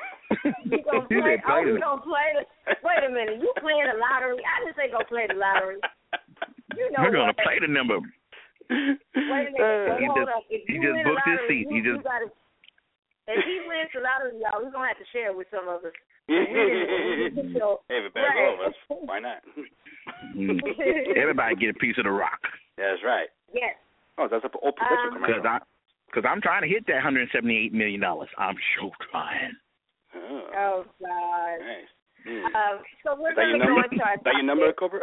You gonna play? Oh, you gonna play? Wait a minute. You playing the lottery? I didn't say go play the lottery. You know we're gonna play the number. Wait a minute. Hold up. If he just booked his seat. If he wins the lottery, y'all, we're gonna have to share it with some of us. Hey, if it better all of us, why not? Everybody get a piece of the rock. That's right. Yes. Oh, that's an old commercial. Because I'm trying to hit that $178 million. I'm sure trying. Oh God. Nice. So we're going to go into our topic. Is that your number, Cobra?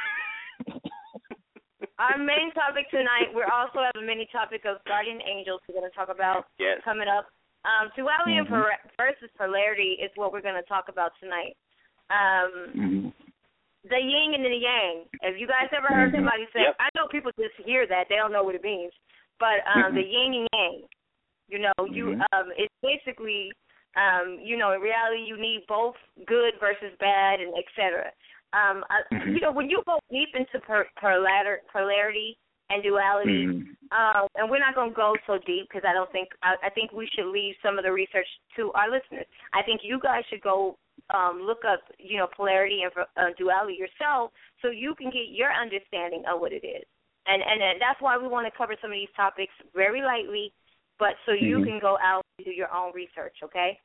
Our main topic tonight, we also have a mini topic of guardian angels we're going to talk about coming up. Duality versus polarity is what we're going to talk about tonight. The yin and the yang. Have you guys ever heard somebody say, I know people just hear that. They don't know what it means. But the yin and yang, you know, it's basically, you know, in reality you need both good versus bad and et cetera. You know, when you go deep into polarity and duality, and we're not going to go so deep because I think we should leave some of the research to our listeners. I think you guys should go look up, you know, polarity and duality yourself so you can get your understanding of what it is. And that's why we want to cover some of these topics very lightly, but so you can go out and do your own research, okay?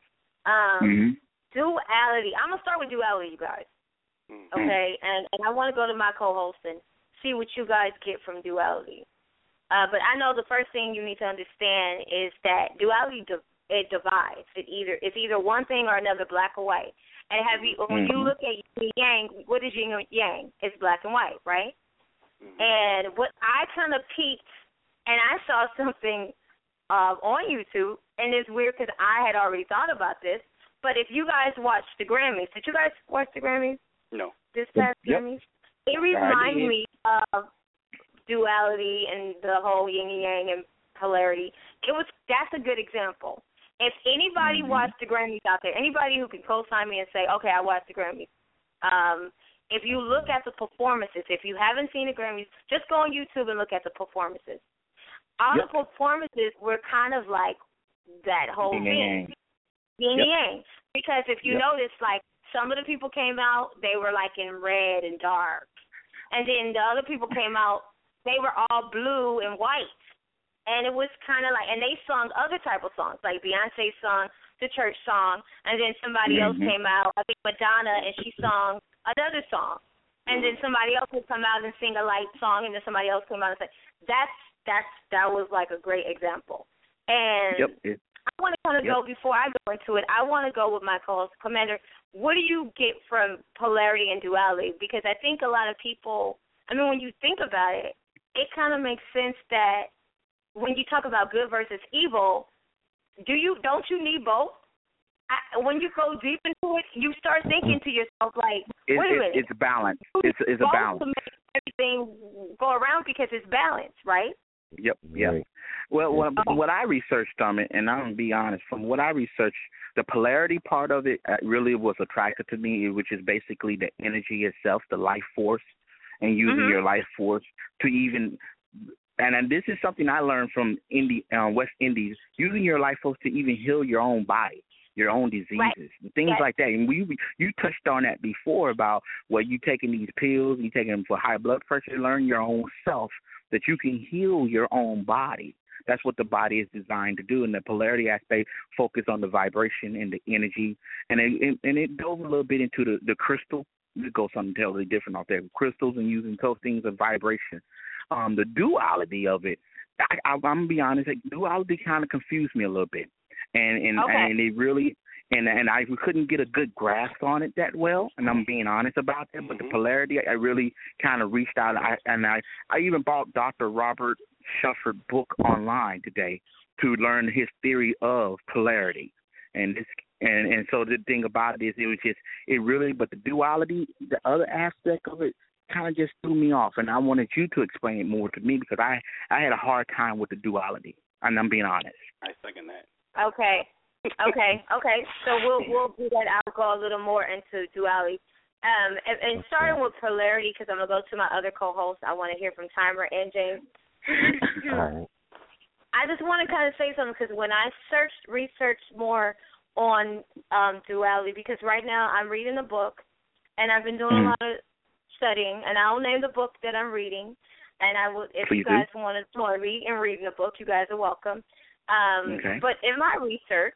Duality. I'm going to start with duality, you guys, okay? And I want to go to my co-host and see what you guys get from duality. But I know the first thing you need to understand is that duality, it divides. It's either one thing or another, black or white. And when you look at yin and yang, what is yin and yang? It's black and white, right? And what I kind of peeked, and I saw something on YouTube, and it's weird because I had already thought about this, but if you guys watched the Grammys, did you guys watch the Grammys? No. This past Grammys? It reminded me of duality and the whole yin and yang and polarity. That's a good example. If anybody watched the Grammys out there, anybody who can co-sign me and say, okay, I watched the Grammys, if you look at the performances, if you haven't seen the Grammys, just go on YouTube and look at the performances. All the performances were kind of like that whole thing, yin and yang. Because if you notice, like, some of the people came out, they were like in red and dark. And then the other people came out, they were all blue and white. And it was kind of like, and they sung other type of songs, like Beyonce sung the church song, and then somebody else came out, I think Madonna, and she sung another song. And then somebody else would come out and sing a light song, and then somebody else came out and say, that was like a great example. And I want to kind of go, before I go into it, I want to go with my co-host, Commander. What do you get from polarity and duality? Because I think a lot of people, I mean, when you think about it, it kind of makes sense that when you talk about good versus evil, don't you need both? When you go deep into it, you start thinking to yourself, like, wait a minute. It's balance. It's a balance. To make everything go around because it's balance, right? Yep. Well, what I researched on it, and I'm going to be honest, from what I researched, the polarity part of it really was attractive to me, which is basically the energy itself, the life force, and using your life force to even – and this is something I learned from West Indies, using your life force to even heal your own body, your own diseases, things like that. And you touched on that before about you taking these pills, you taking them for high blood pressure, learn your own self, that you can heal your own body. That's what the body is designed to do. And the polarity aspect focus on the vibration and the energy. And it dove a little bit into the crystal. It goes something totally different out there. Crystals and using those things of vibration. The duality of it, I'm going to be honest, duality kind of confused me a little bit. And it really, and I couldn't get a good grasp on it that well, and I'm being honest about that. But the polarity, I really kind of reached out, I even bought Dr. Robert Shufford's book online today to learn his theory of polarity. And so the thing about it is but the duality, the other aspect of it, kind of just threw me off, and I wanted you to explain it more to me because I had a hard time with the duality, and I'm being honest. I second that. Okay. So we'll do that. I'll go a little more into duality. And starting with polarity, because I'm going to go to my other co-hosts. I want to hear from Timer and James. I just want to kind of say something because when I researched more on duality, because right now I'm reading a book, and I've been doing a lot of studying, and I'll name the book that I'm reading, and I will, if you guys want to read and read the book, you guys are welcome. But in my research,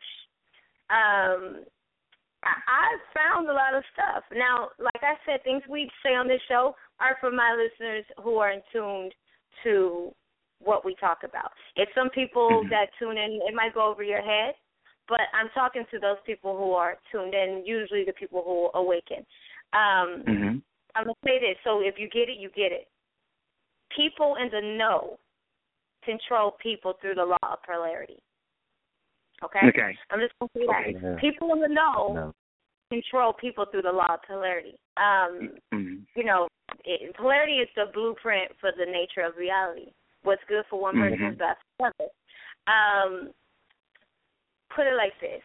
I've found a lot of stuff. Now, like I said, things we say on this show are for my listeners who are in tuned to what we talk about. If some people that tune in, it might go over your head, but I'm talking to those people who are tuned in, usually the people who awaken. I'm going to say this, so if you get it, you get it. People in the know control people through the law of polarity. Okay? I'm just going to say that. People in the know control people through the law of polarity. You know, polarity is the blueprint for the nature of reality. What's good for one person is bad for another. Put it like this.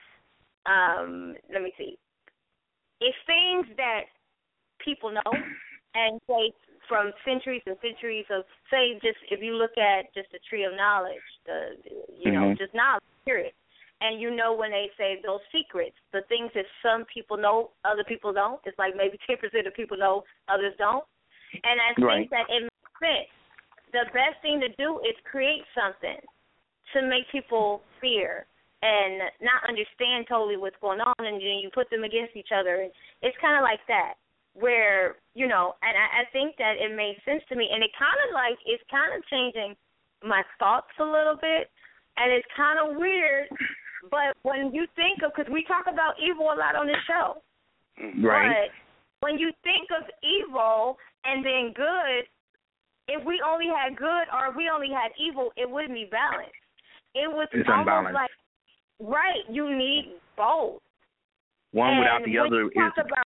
Let me see. It's things that people know, and say from centuries and centuries of, say, just if you look at just the tree of knowledge, you know, just knowledge, period. And you know when they say those secrets, the things that some people know, other people don't. It's like maybe 10% of people know, others don't. And I think that it makes sense. The best thing to do is create something to make people fear and not understand totally what's going on, and then you put them against each other. It's kind of like that, where, you know, and I think that it made sense to me, and it kind of like, it's kind of changing my thoughts a little bit, and it's kind of weird, but when you think of, because we talk about evil a lot on this show, but when you think of evil and then good, if we only had good or if we only had evil, it wouldn't be balanced. It's almost unbalanced. Like, you need both. One without the other is.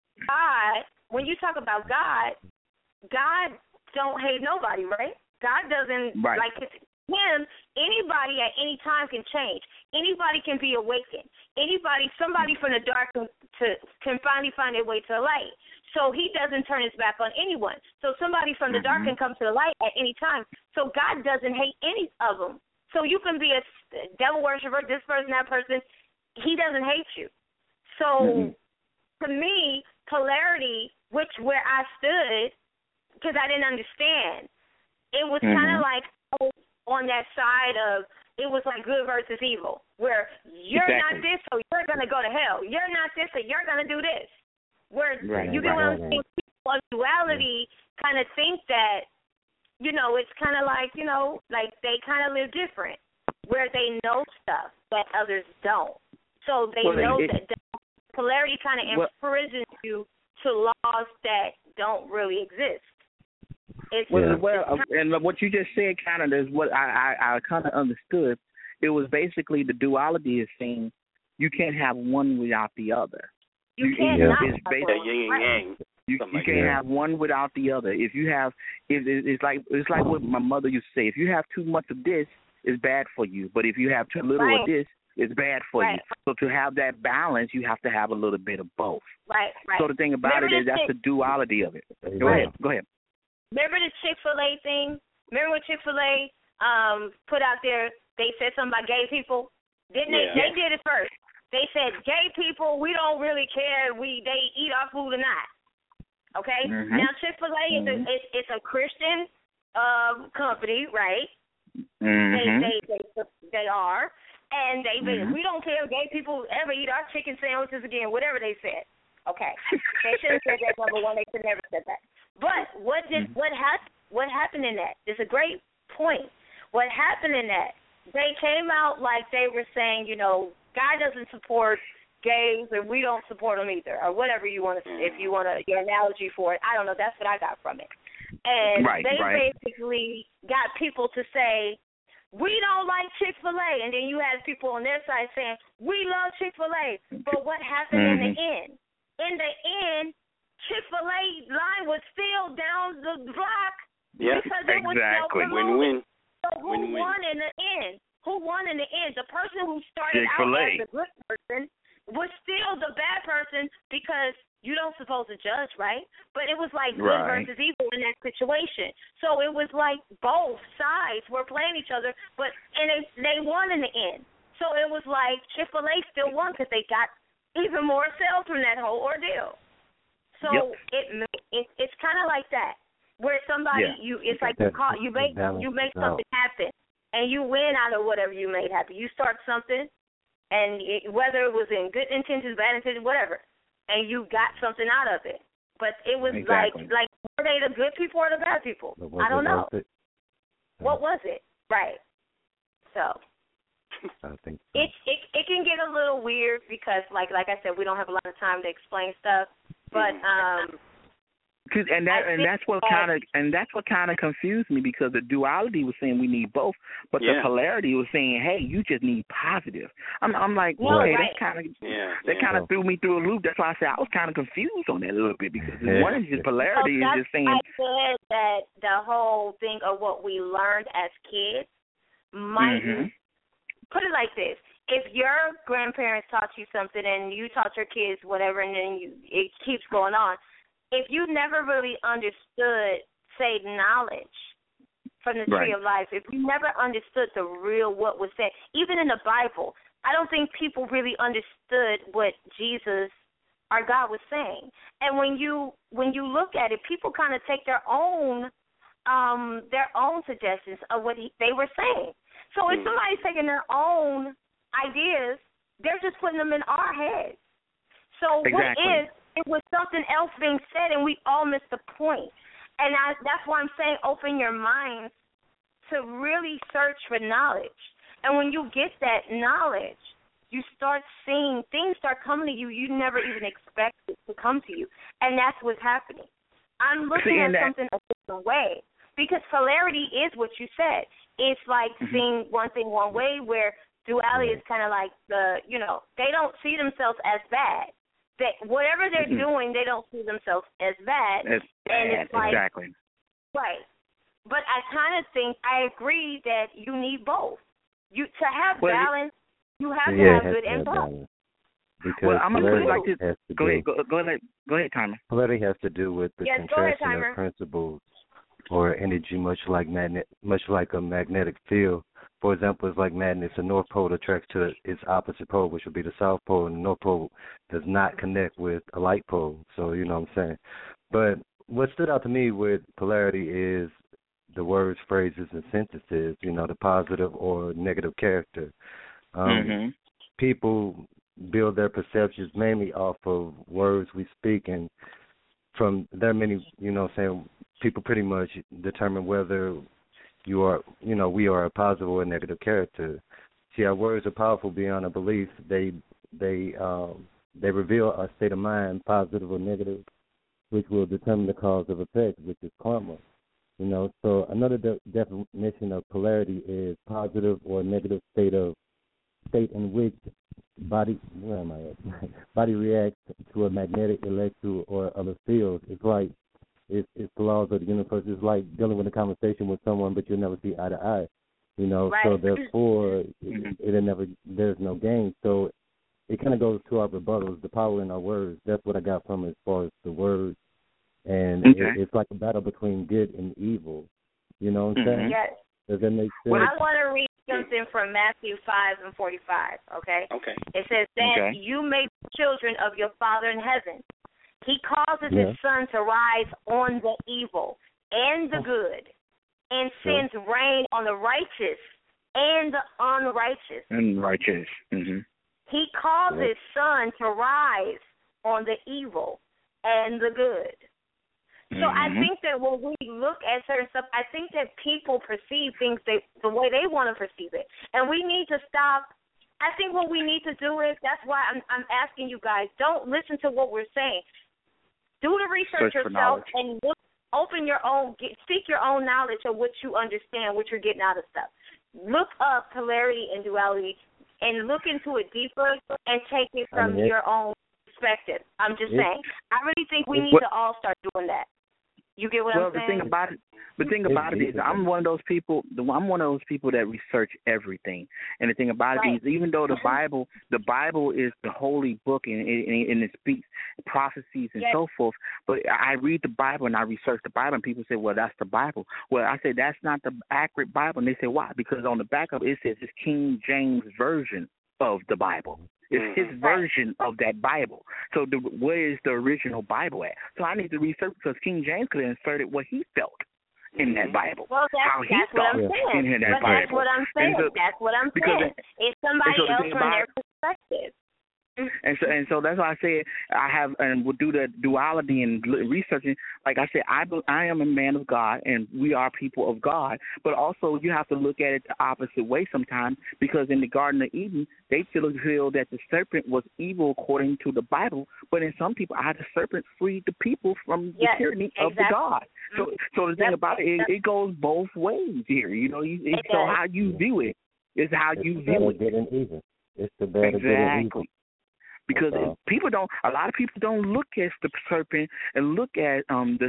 When you talk about God, God don't hate nobody, right? God doesn't, like, it's him, anybody at any time can change. Anybody can be awakened. Somebody from the dark can finally find their way to the light. So he doesn't turn his back on anyone. So somebody from the dark can come to the light at any time. So God doesn't hate any of them. So you can be a devil worshiper, this person, that person. He doesn't hate you. So to me, polarity, where I stood, because I didn't understand, it was kind of like on that side of, it was like good versus evil, where you're not this, so you're going to go to hell. You're not this, so you're going to do this. Where you get what I'm saying? People of duality kind of think that, you know, it's kind of like, you know, like they kind of live different, where they know stuff that others don't. So they know that polarity kind of imprisons you to laws that don't really exist. And what you just said kind of is what I kind of understood. It was basically the duality is saying you can't have one without the other. You can't not. It's basically yin and yang. You can't have one without the other. If you have, it's like what my mother used to say. If you have too much of this, it's bad for you. But if you have too little of this, it's bad for you. So to have that balance, you have to have a little bit of both. So the thing about it is that's the duality of it. Go ahead. Remember the Chick-fil-A thing? Remember when Chick-fil-A put out there, they said something about gay people? Didn't they? They did it first. They said, gay people, we don't really care they eat our food or not. Okay? Now, Chick-fil-A is a Christian company, right? They are. And we don't care if gay people ever eat our chicken sandwiches again, whatever they said. Okay. They should have said that, number one. They should never said that. But what happened in that? It's a great point. What happened in that? They came out like they were saying, you know, God doesn't support gays and we don't support them either, or whatever you want to say, if you want your analogy for it. I don't know. That's what I got from it. And they basically got people to say, we don't like Chick-fil-A. And then you have people on their side saying, we love Chick-fil-A. But what happened in the end? In the end, Chick-fil-A line was still down the block because it was so win-win. So who won in the end? Who won in the end? The person who started out as the good person was still the bad person because you don't supposed to judge, right? But it was like good versus evil in that situation. So it was like both sides were playing each other, and they won in the end. So it was like Chick-fil-A still won because they got even more sales from that whole ordeal. So it's kind of like that, where somebody it's like you make something happen, and you win out of whatever you made happen. You start something, and whether it was in good intentions, bad intentions, whatever, and you got something out of it. But it was like were they the good people or the bad people? I don't know. What was it? Right. So. I think so. It can get a little weird because like I said, we don't have a lot of time to explain stuff, but that's what kind of confused me, because the duality was saying we need both, but the polarity was saying, hey, you just need positive. I'm like, that's kind of that kind of threw me through a loop. That's why I said I was kind of confused on that a little bit, because one is just polarity is just saying. I said that the whole thing of what we learned as kids might. Put it like this: if your grandparents taught you something and you taught your kids whatever, and then it keeps going on, if you never really understood, say, knowledge from the tree of life, if you never understood the real what was said, even in the Bible, I don't think people really understood what Jesus, our God, was saying. And when you look at it, people kind of take their own suggestions of what they were saying. So if somebody's taking their own ideas, they're just putting them in our heads. So what if it was something else being said and we all missed the point? And that's why I'm saying open your minds to really search for knowledge. And when you get that knowledge, you start seeing things start coming to you you never even expected to come to you. And that's what's happening. I'm looking at something a different way. Because polarity is what you said. It's like seeing one thing one way, where duality is kind of like they don't see themselves as bad. That whatever they're doing, they don't see themselves as bad. It's like, exactly. Right. But I kind of think I agree that you need both. To have balance, you have to have good and bad. Because I'm going to put it like this. Go ahead, Timer. Polarity has to do with the contraction of principles or energy, much like a magnetic field. For example, it's like magnets. The North Pole attracts to its opposite pole, which would be the South Pole, and the North Pole does not connect with a light pole. So you know what I'm saying. But what stood out to me with polarity is the words, phrases, and sentences. The positive or negative character. People build their perceptions mainly off of words we speak, and from there many, people pretty much determine whether we are a positive or a negative character. See, our words are powerful beyond our belief. They reveal our state of mind, positive or negative, which will determine the cause of effect, which is karma. So another definition of polarity is positive or negative state in which body reacts to a magnetic, electrical, or other field. It's like it's the laws of the universe. It's like dealing with a conversation with someone, but you'll never see eye to eye. So therefore, there's no gain. So it kind of goes to our rebuttals, the power in our words. That's what I got from it as far as the words. And it's like a battle between good and evil. You know what I'm saying? Yes. Does that make sense? Well, I want to read something from Matthew 5:45, okay? Okay. It says, then you may be children of your Father in heaven. He causes his sun to rise on the evil and the good, and sends rain on the righteous and the unrighteous. He causes sun to rise on the evil and the good. So I think that when we look at certain stuff, I think that people perceive things the way they want to perceive it. And we need to stop. I think what we need to do is, that's why I'm asking you guys, don't listen to what we're saying. Do the research yourself and open your own, seek your own knowledge of what you understand, what you're getting out of stuff. Look up polarity and duality and look into it deeper and take it from your own perspective. I'm just saying. I really think we need to all start doing that. You get what I'm saying? The thing about it is, I'm one of those people. That research everything. And the thing about it is, even though the Bible is the holy book and it speaks prophecies and so forth, but I read the Bible and I research the Bible, and people say, well, that's the Bible. Well, I say that's not the accurate Bible, and they say why? Because on the back of it says it's King James version of the Bible. It's his version of that Bible. So where is the original Bible at? So I need to research, because King James could have inserted what he felt in that Bible. Well, that's what I'm saying. That's what I'm saying. That's what I'm saying. It's somebody else from their perspective. And so that's why I said I have and will do the duality and researching. Like I said, I am a man of God, and we are people of God. But also, you have to look at it the opposite way sometimes, because in the Garden of Eden, they feel that the serpent was evil according to the Bible. But in some people, the serpent freed the people from the tyranny of the God. So the thing about it, it goes both ways here. You know, so how you view it is how you view it. Good and evil. It's the better good and evil. Because a lot of people don't look at the serpent and look at the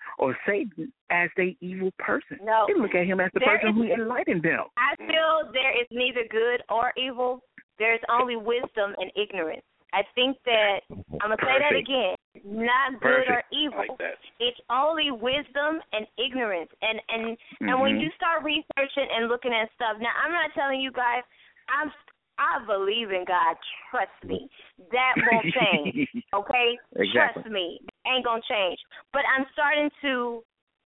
Satan as the evil person. No. They look at him as the person who enlightened them. I feel there is neither good or evil. There's only wisdom and ignorance. I think that, I'm going to say that again, not good or evil. Like it's only wisdom and ignorance. And when you start researching and looking at stuff, now I'm not telling you guys, I believe in God. Trust me. That won't change, okay? Exactly. Trust me. It ain't going to change. But I'm starting to,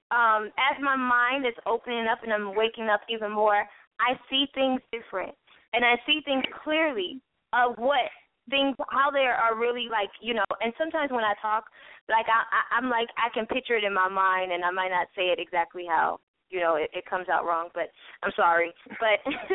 as my mind is opening up and I'm waking up even more, I see things different. And I see things clearly of how they are really like, you know. And sometimes when I talk, like I'm like, I can picture it in my mind, and I might not say it exactly how, you know, it comes out wrong, but I'm sorry. But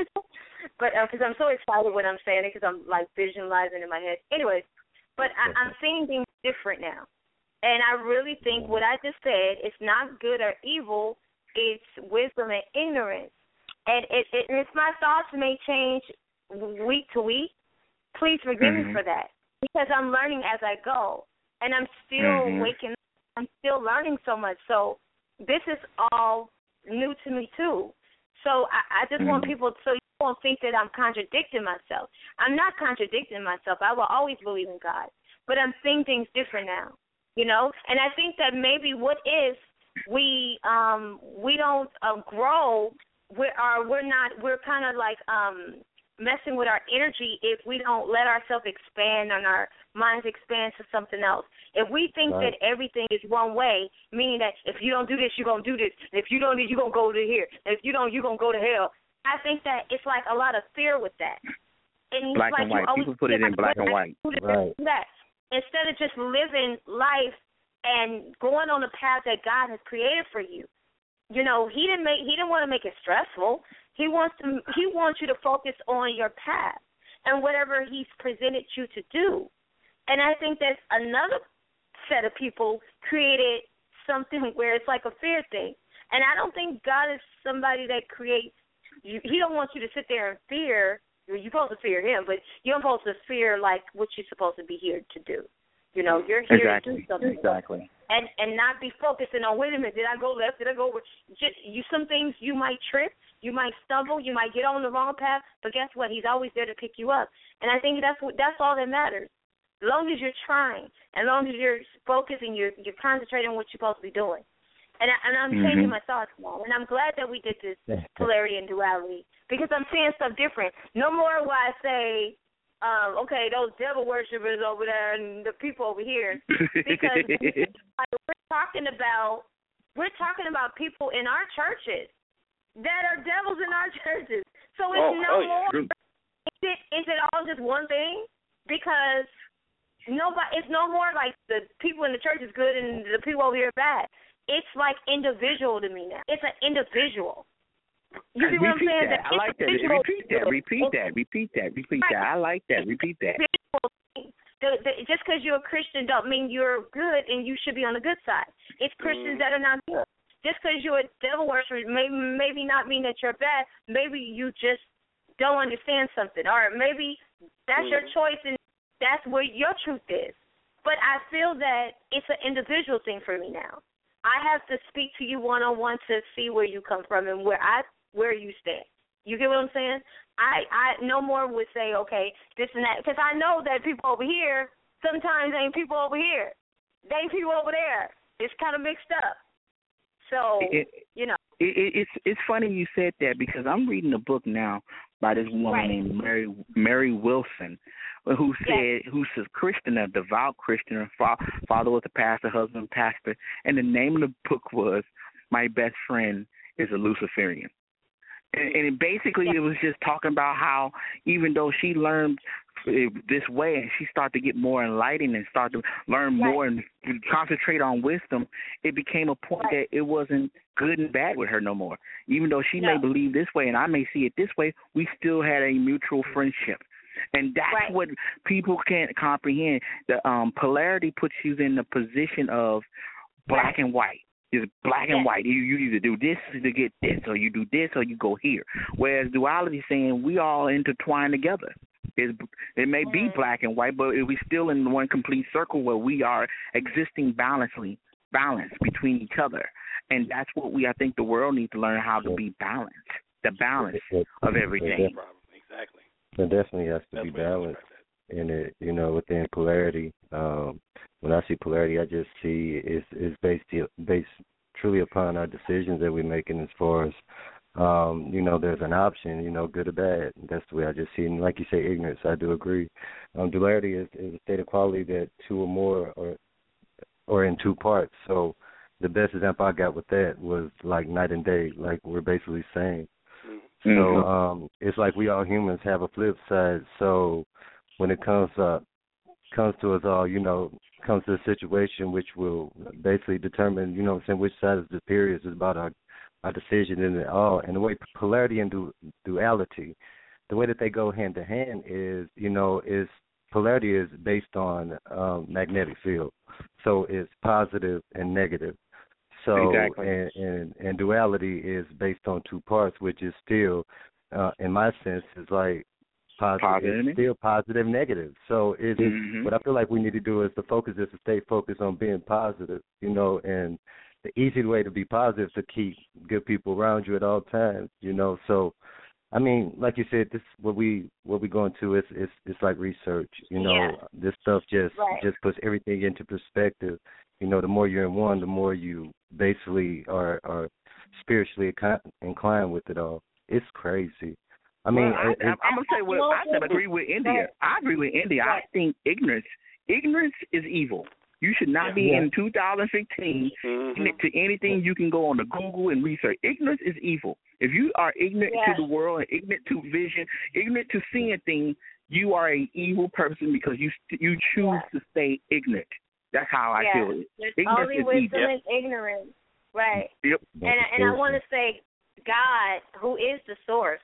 because I'm so excited when I'm saying it, because I'm like visualizing in my head. Anyways, but I'm seeing things different now. And I really think what I just said, it's not good or evil, it's wisdom and ignorance. And if my thoughts may change week to week, please forgive me for that, because I'm learning as I go. And I'm still waking up. I'm still learning so much. So this is all new to me too. So I just want people, so you won't think that I'm contradicting myself. I'm not contradicting myself. I will always believe in God, but I'm seeing things different now, you know. And I think that maybe what if we don't grow, we're kind of like messing with our energy if we don't let ourselves expand and our minds expand to something else. If we think that everything is one way, meaning that if you don't do this, you're going to do this. If you don't do this, you're going to go to here. If you don't, you're going to go to hell. I think that it's like a lot of fear with that. And black and white. People put it in black and white. Right. Instead of just living life and going on the path that God has created for you. You know, he didn't want to make it stressful. He wants you to focus on your path and whatever he's presented you to do. And I think that another set of people created something where it's like a fear thing. And I don't think God is somebody that creates you. He don't want you to sit there and fear. You're supposed to fear him, but you're supposed to fear like what you're supposed to be here to do. You know, you're here to do something. Exactly. And not be focusing on, wait a minute, did I go left? Did I go over? Some things you might trip, you might stumble, you might get on the wrong path, but guess what? He's always there to pick you up. And I think that's all that matters. As long as you're trying, as long as you're focusing, you're concentrating on what you're supposed to be doing. And I'm changing my thoughts now. And I'm glad that we did this polarity and duality, because I'm seeing stuff different. No more will I say, okay, those devil worshippers over there and the people over here, because we're talking about people in our churches that are devils in our churches. So it's more. Is it all just one thing? Because it's no more like the people in the church is good and the people over here are bad. It's like individual to me now. It's an individual. You see what I'm saying? I like that. Repeat that. I like that. Repeat that. Just because you're a Christian don't mean you're good and you should be on the good side. It's Christians that are not good. Just because you're a devil worshiper maybe not mean that you're bad. Maybe you just don't understand something. Or maybe that's your choice and that's where your truth is. But I feel that it's an individual thing for me now. I have to speak to you one-on-one to see where you come from and where you stand. You get what I'm saying? I no more would say, okay, this and that, because I know that people over here sometimes ain't people over here. They ain't people over there. It's kind of mixed up. So, It's funny you said that, because I'm reading a book now by this woman named Mary Wilson, who says Christian, a devout Christian, her father was a pastor, husband pastor, and the name of the book was My Best Friend is a Luciferian. And basically it was just talking about how even though she learned this way and she started to get more enlightened and start to learn more and concentrate on wisdom, it became a point that it wasn't good and bad with her no more. Even though she may believe this way and I may see it this way, we still had a mutual friendship. And that's what people can't comprehend. The polarity puts you in the position of black and white. It's black and white. You either do this to get this, or you do this, or you go here. Whereas duality is saying we all intertwine together. It may be black and white, but we still in one complete circle where we are existing balanced between each other. And that's what I think the world needs to learn, how to be balanced, the balance of everything. Exactly. There definitely has to be balance in it, within polarity. When I see polarity, I just see it's based truly upon our decisions that we're making as far as, there's an option, good or bad. That's the way I just see it. And like you say, ignorance, I do agree. Duality is a state of quality that two or more or in two parts. So the best example I got with that was like night and day, like we're basically saying. So it's like we all humans have a flip side. So when it comes to us all, comes to a situation which will basically determine, which side is superior is about our decision in it all. And the way polarity and duality, the way that they go hand to hand is, is polarity is based on magnetic field. So it's positive and negative. So and duality is based on two parts, which is still, in my sense, is like positive. It's still positive, negative. So it's what I feel like we need to do is the focus is to stay focused on being positive, and the easy way to be positive is to keep good people around you at all times, So, I mean, like you said, this what we going to is like research, This stuff just puts everything into perspective. The more you're in one, the more you basically are spiritually inclined with it all. It's crazy. I mean, I'm gonna say what I agree with India. I agree with India. I think ignorance is evil. You should not be in 2015 to anything. You can go on to Google and research. Ignorance is evil. If you are ignorant to the world and ignorant to vision, ignorant to seeing things, you are an evil person because you choose to stay ignorant. That's how I feel it. There's only wisdom and ignorance. Right. Yep. And I want to say, God, who is the source,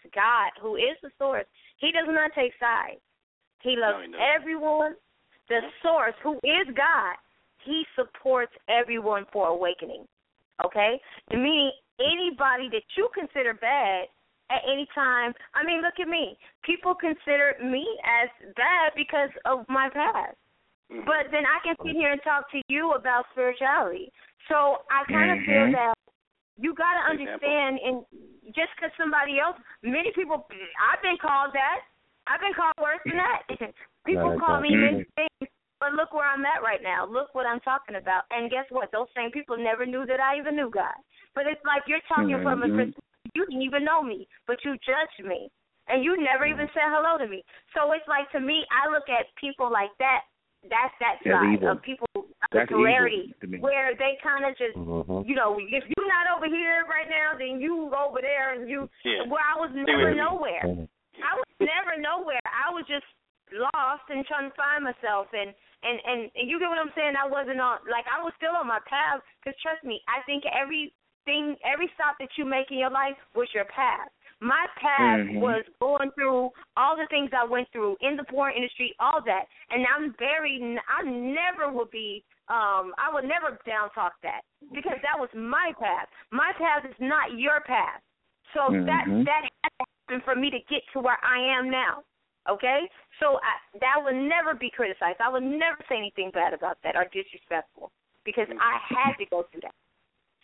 He does not take sides. He loves everyone. The source, who is God, He supports everyone for awakening. Okay? Meaning anybody that you consider bad at any time. I mean, look at me. People consider me as bad because of my past. But then I can sit here and talk to you about spirituality. So I kind of feel that you got to understand, and just because somebody else, many people, I've been called that. I've been called worse than that. People call me many things, but look where I'm at right now. Look what I'm talking about. And guess what? Those same people never knew that I even knew God. But it's like you're talking from a perspective, you didn't even know me, but you judged me. And you never even said hello to me. So it's like, to me, I look at people like that. That's that side of people, polarity, where they kind of just, if you're not over here right now, then you over there, and well, I was never nowhere. I was never nowhere. I was just lost and trying to find myself, and you get what I'm saying? I wasn't on, I was still on my path, because trust me, I think every stop that you make in your life was your path. My path was going through all the things I went through in the porn industry, all that. And I never would be, I would never down talk that, because that was my path. My path is not your path. So that had to happen for me to get to where I am now. Okay? So that would never be criticized. I would never say anything bad about that or disrespectful, because I had to go through that.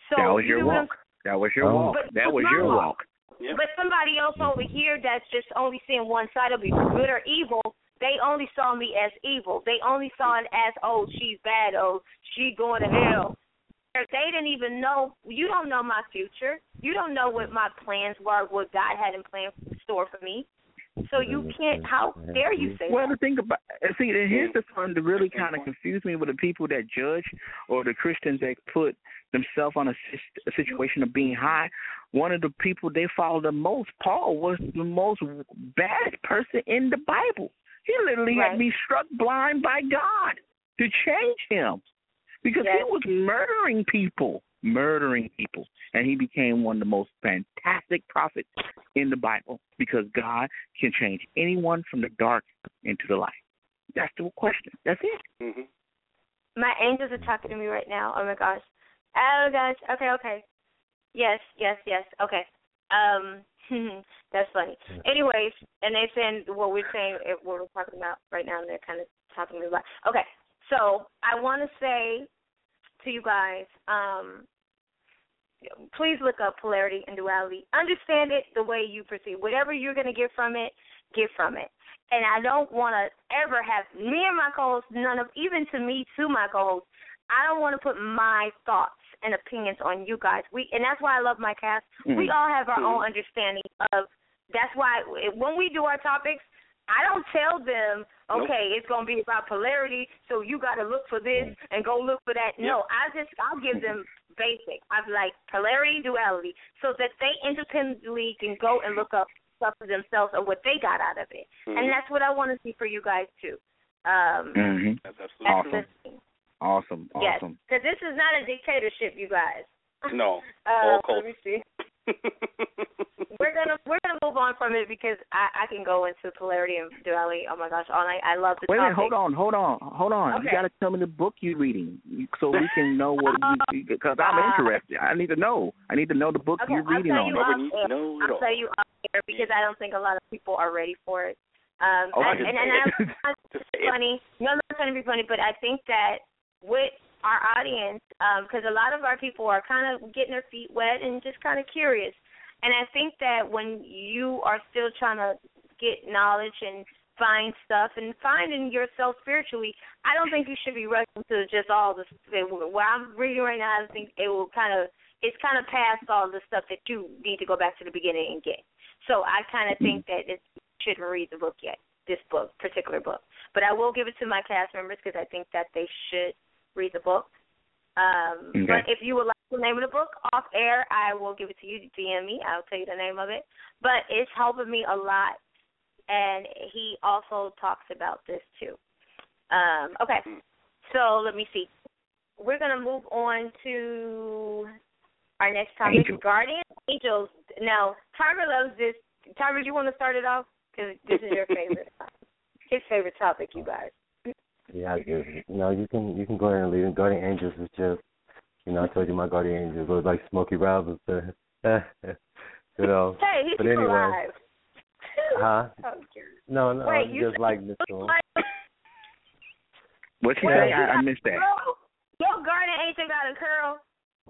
So that was your walk. That was your walk. That was your walk. Yep. But somebody else over here that's just only seeing one side of it, good or evil, they only saw me as evil. They only saw it as, oh, she's bad, oh, she going to hell. They didn't even know. You don't know my future. You don't know what my plans were, what God had in plan store for me. So you can't. How dare you say well, that? The thing about here's the fun to really kind of confuse me with the people that judge or the Christians that put themselves on a situation of being high. One of the people they follow the most, Paul, was the most bad person in the Bible. He literally had me struck blind by God to change him because he was murdering people, and he became one of the most fantastic prophets in the Bible because God can change anyone from the dark into the light. That's the question. That's it. Mm-hmm. My angels are talking to me right now. Oh, my gosh. Oh, gosh. Okay. Yes. Okay. That's funny. Anyways, and they're saying what we're talking about right now, and they're kind of talking to me about. Okay, so I want to say to you guys, please look up polarity and duality. Understand it the way you perceive. Whatever you're going to get from it, get from it. And I don't want to ever have me and my co-host, even to my co-host, I don't want to put my thoughts and opinions on you guys. And that's why I love my cast. Mm-hmm. We all have our own understanding of. That's why when we do our topics, I don't tell them, okay, it's going to be about polarity, so you got to look for this and go look for that. No, I'll give them basic. I'm like polarity, duality, so that they independently can go and look up stuff for themselves or what they got out of it. Mm-hmm. And that's what I want to see for you guys too. That's absolutely awesome. Yes, because this is not a dictatorship, you guys. No. Let me see. We're gonna move on from it because I can go into polarity and duality. Oh my gosh, all night. I love the topic. Wait, hold on. Okay. You gotta tell me the book you're reading so we can know what because I'm interested. I need to know. the book you're reading on. I'll tell you off air because I don't think a lot of people are ready for it. And it's funny. No, I'm not trying to be funny, but I think that with our audience, because a lot of our people are kind of getting their feet wet and just kind of curious. And I think that when you are still trying to get knowledge and find stuff and finding yourself spiritually, I don't think you should be rushing to just all the what I'm reading right now. I think it's kind of past all the stuff that you need to go back to the beginning and get. So I kind of think that you shouldn't read the book yet, this particular book. But I will give it to my cast members because I think that they should read the book. But if you would like the name of the book off air, I will give it to you. DM me. I'll tell you the name of it. But it's helping me a lot, and he also talks about this too. Okay, so let me see. We're going to move on to our next topic, Guardian Angels. Now, Tarver loves this. Tarver, you want to start it off? Because this is your favorite. His favorite topic, you guys. Yeah, I do. You can go ahead and leave it. Guardian Angels is just, I told you my Guardian Angels was like Smokey Robinson. Hey, he's but anyway. alive. Huh? No, wait, I'm just like this one. What'd you say? I missed that. Your Guardian Angel got a curl.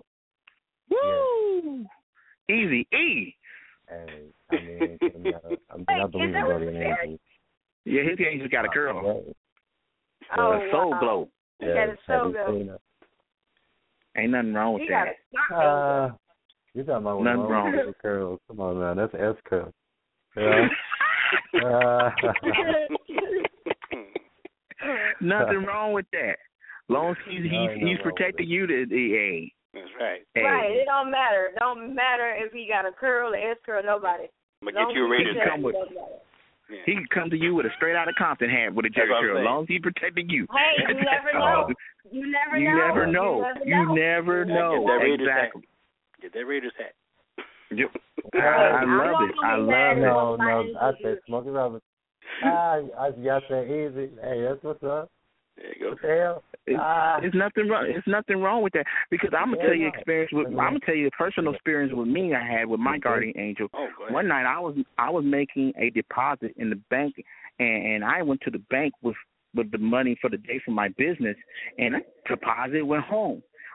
Woo! Yeah. Easy E. Hey, I believe in Guardian Angels. Yeah, his angel got a curl. Soul glow. Yeah, got a soul glow. Ain't nothing wrong with that. You're talking about nothing wrong with the curls. Come on, man. That's S curl. Nothing wrong with that. Long as he's protecting you, That's right. Hey. Right. It don't matter. Don't matter if he got a curl or S curl. Nobody. But get you a Raiders hat. He can come to you with a straight out of Compton hat with a jerry curl, as long as he's protecting you. Hey, you never know. You never know. Exactly. Get that Raiders hat. Yep. I love it. No, I said Smokey Robinson. Y'all say easy. Hey, that's what's up. There you go. What the hell? It's nothing wrong. It's nothing wrong with that because I'm gonna tell you I'm gonna tell you a personal experience with me I had with my guardian angel. One night I was making a deposit in the bank, and I went to the bank with the money for the day for my business, and the deposit went home.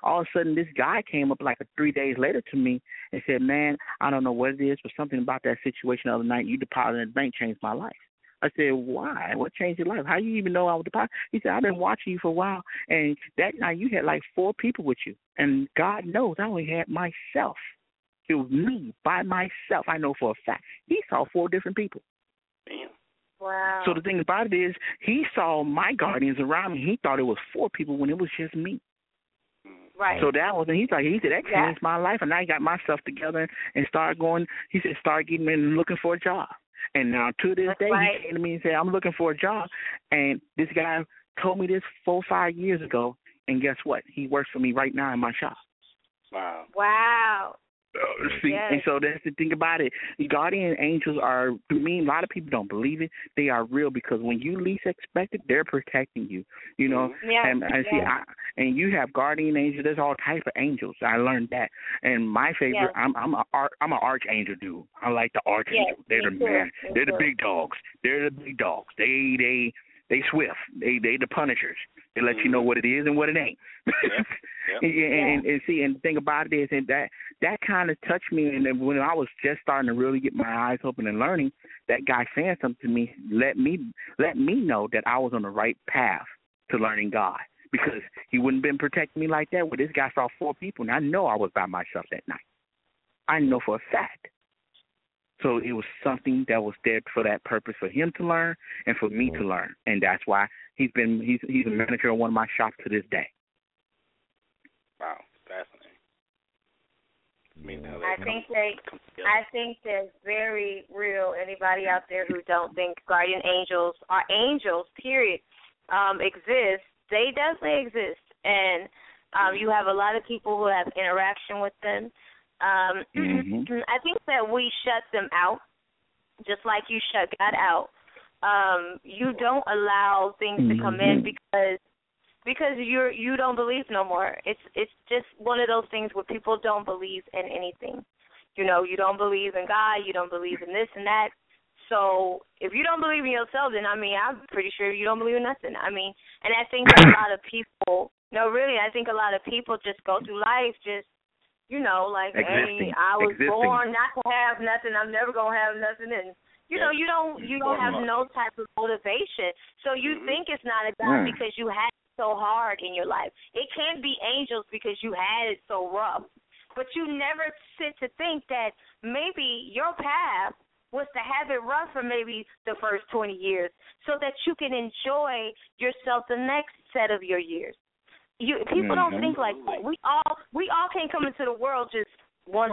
all of a sudden this guy came up like 3 days later to me and said, man, I don't know what it is, but something about that situation the other night you deposited in the bank changed my life. I said, why? What changed your life? How you even know I was depositing? He said, I've been watching you for a while, and that night you had like 4 people with you. And God knows I only had myself. It was me by myself. I know for a fact. He saw 4 different people. Damn. Wow. So the thing about it is he saw my guardians around me. He thought it was 4 people when it was just me. Right. So that was, and he said, that changed my life, and I got myself together and started going, he said, start getting in looking for a job. And now to this day, he came to me and said, I'm looking for a job. And this guy told me this 4 or 5 years ago, and guess what? He works for me right now in my shop. Wow. Wow. See, and so that's the thing about it. Guardian angels are, to me, a lot of people don't believe it. They are real because when you least expect it, they're protecting you. You know, and you have guardian angels. There's all types of angels. I learned that. And my favorite, I'm an archangel dude. I like the archangel. They're the man. They're the big dogs. They're the big dogs. They swift. They the punishers. They let you know what it is and what it ain't. And see, and the thing about it is, and that kind of touched me. And then when I was just starting to really get my eyes open and learning, that guy saying something to me let me know that I was on the right path to learning God, because he wouldn't have been protecting me like that. Well, this guy saw 4 people, and I know I was by myself that night. I know for a fact. So it was something that was there for that purpose, for him to learn and for me to learn, and that's why he's a manager of one of my shops to this day. Wow, fascinating. I think that's very real. Anybody out there who don't think guardian angels or angels, period, exist, they definitely exist, and you have a lot of people who have interaction with them. I think that we shut them out, just like you shut God out. You don't allow things to come in because you don't believe no more. It's just one of those things where people don't believe in anything. You know, you don't believe in God, you don't believe in this and that. So if you don't believe in yourself, then I'm pretty sure you don't believe in nothing. And I think that a lot of people, I think a lot of people just go through life just, like, hey, I was born not to have nothing. I'm never gonna have nothing, and you don't have no type of motivation. So you think it's not a God because you had it so hard in your life. It can't be angels because you had it so rough. But you never sit to think that maybe your path was to have it rough for maybe the first 20 years, so that you can enjoy yourself the next set of your years. People don't think like that. We all can't come into the world just 100,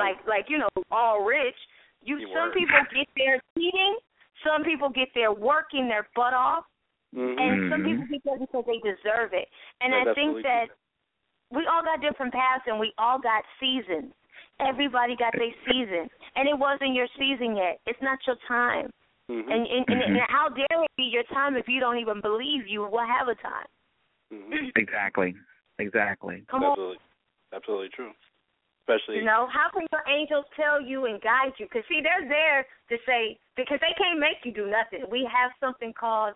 all rich. Some people get there cheating. Some people get there working their butt off, and some people get there because they deserve it. And I think that we all got different paths, and we all got seasons. Everybody got their season, and it wasn't your season yet. It's not your time. And how dare it be your time if you don't even believe you will have a time? Exactly. Come on. Absolutely true. Especially, how can your angels tell you and guide you? Because, see, they're there to say, because they can't make you do nothing. We have something called,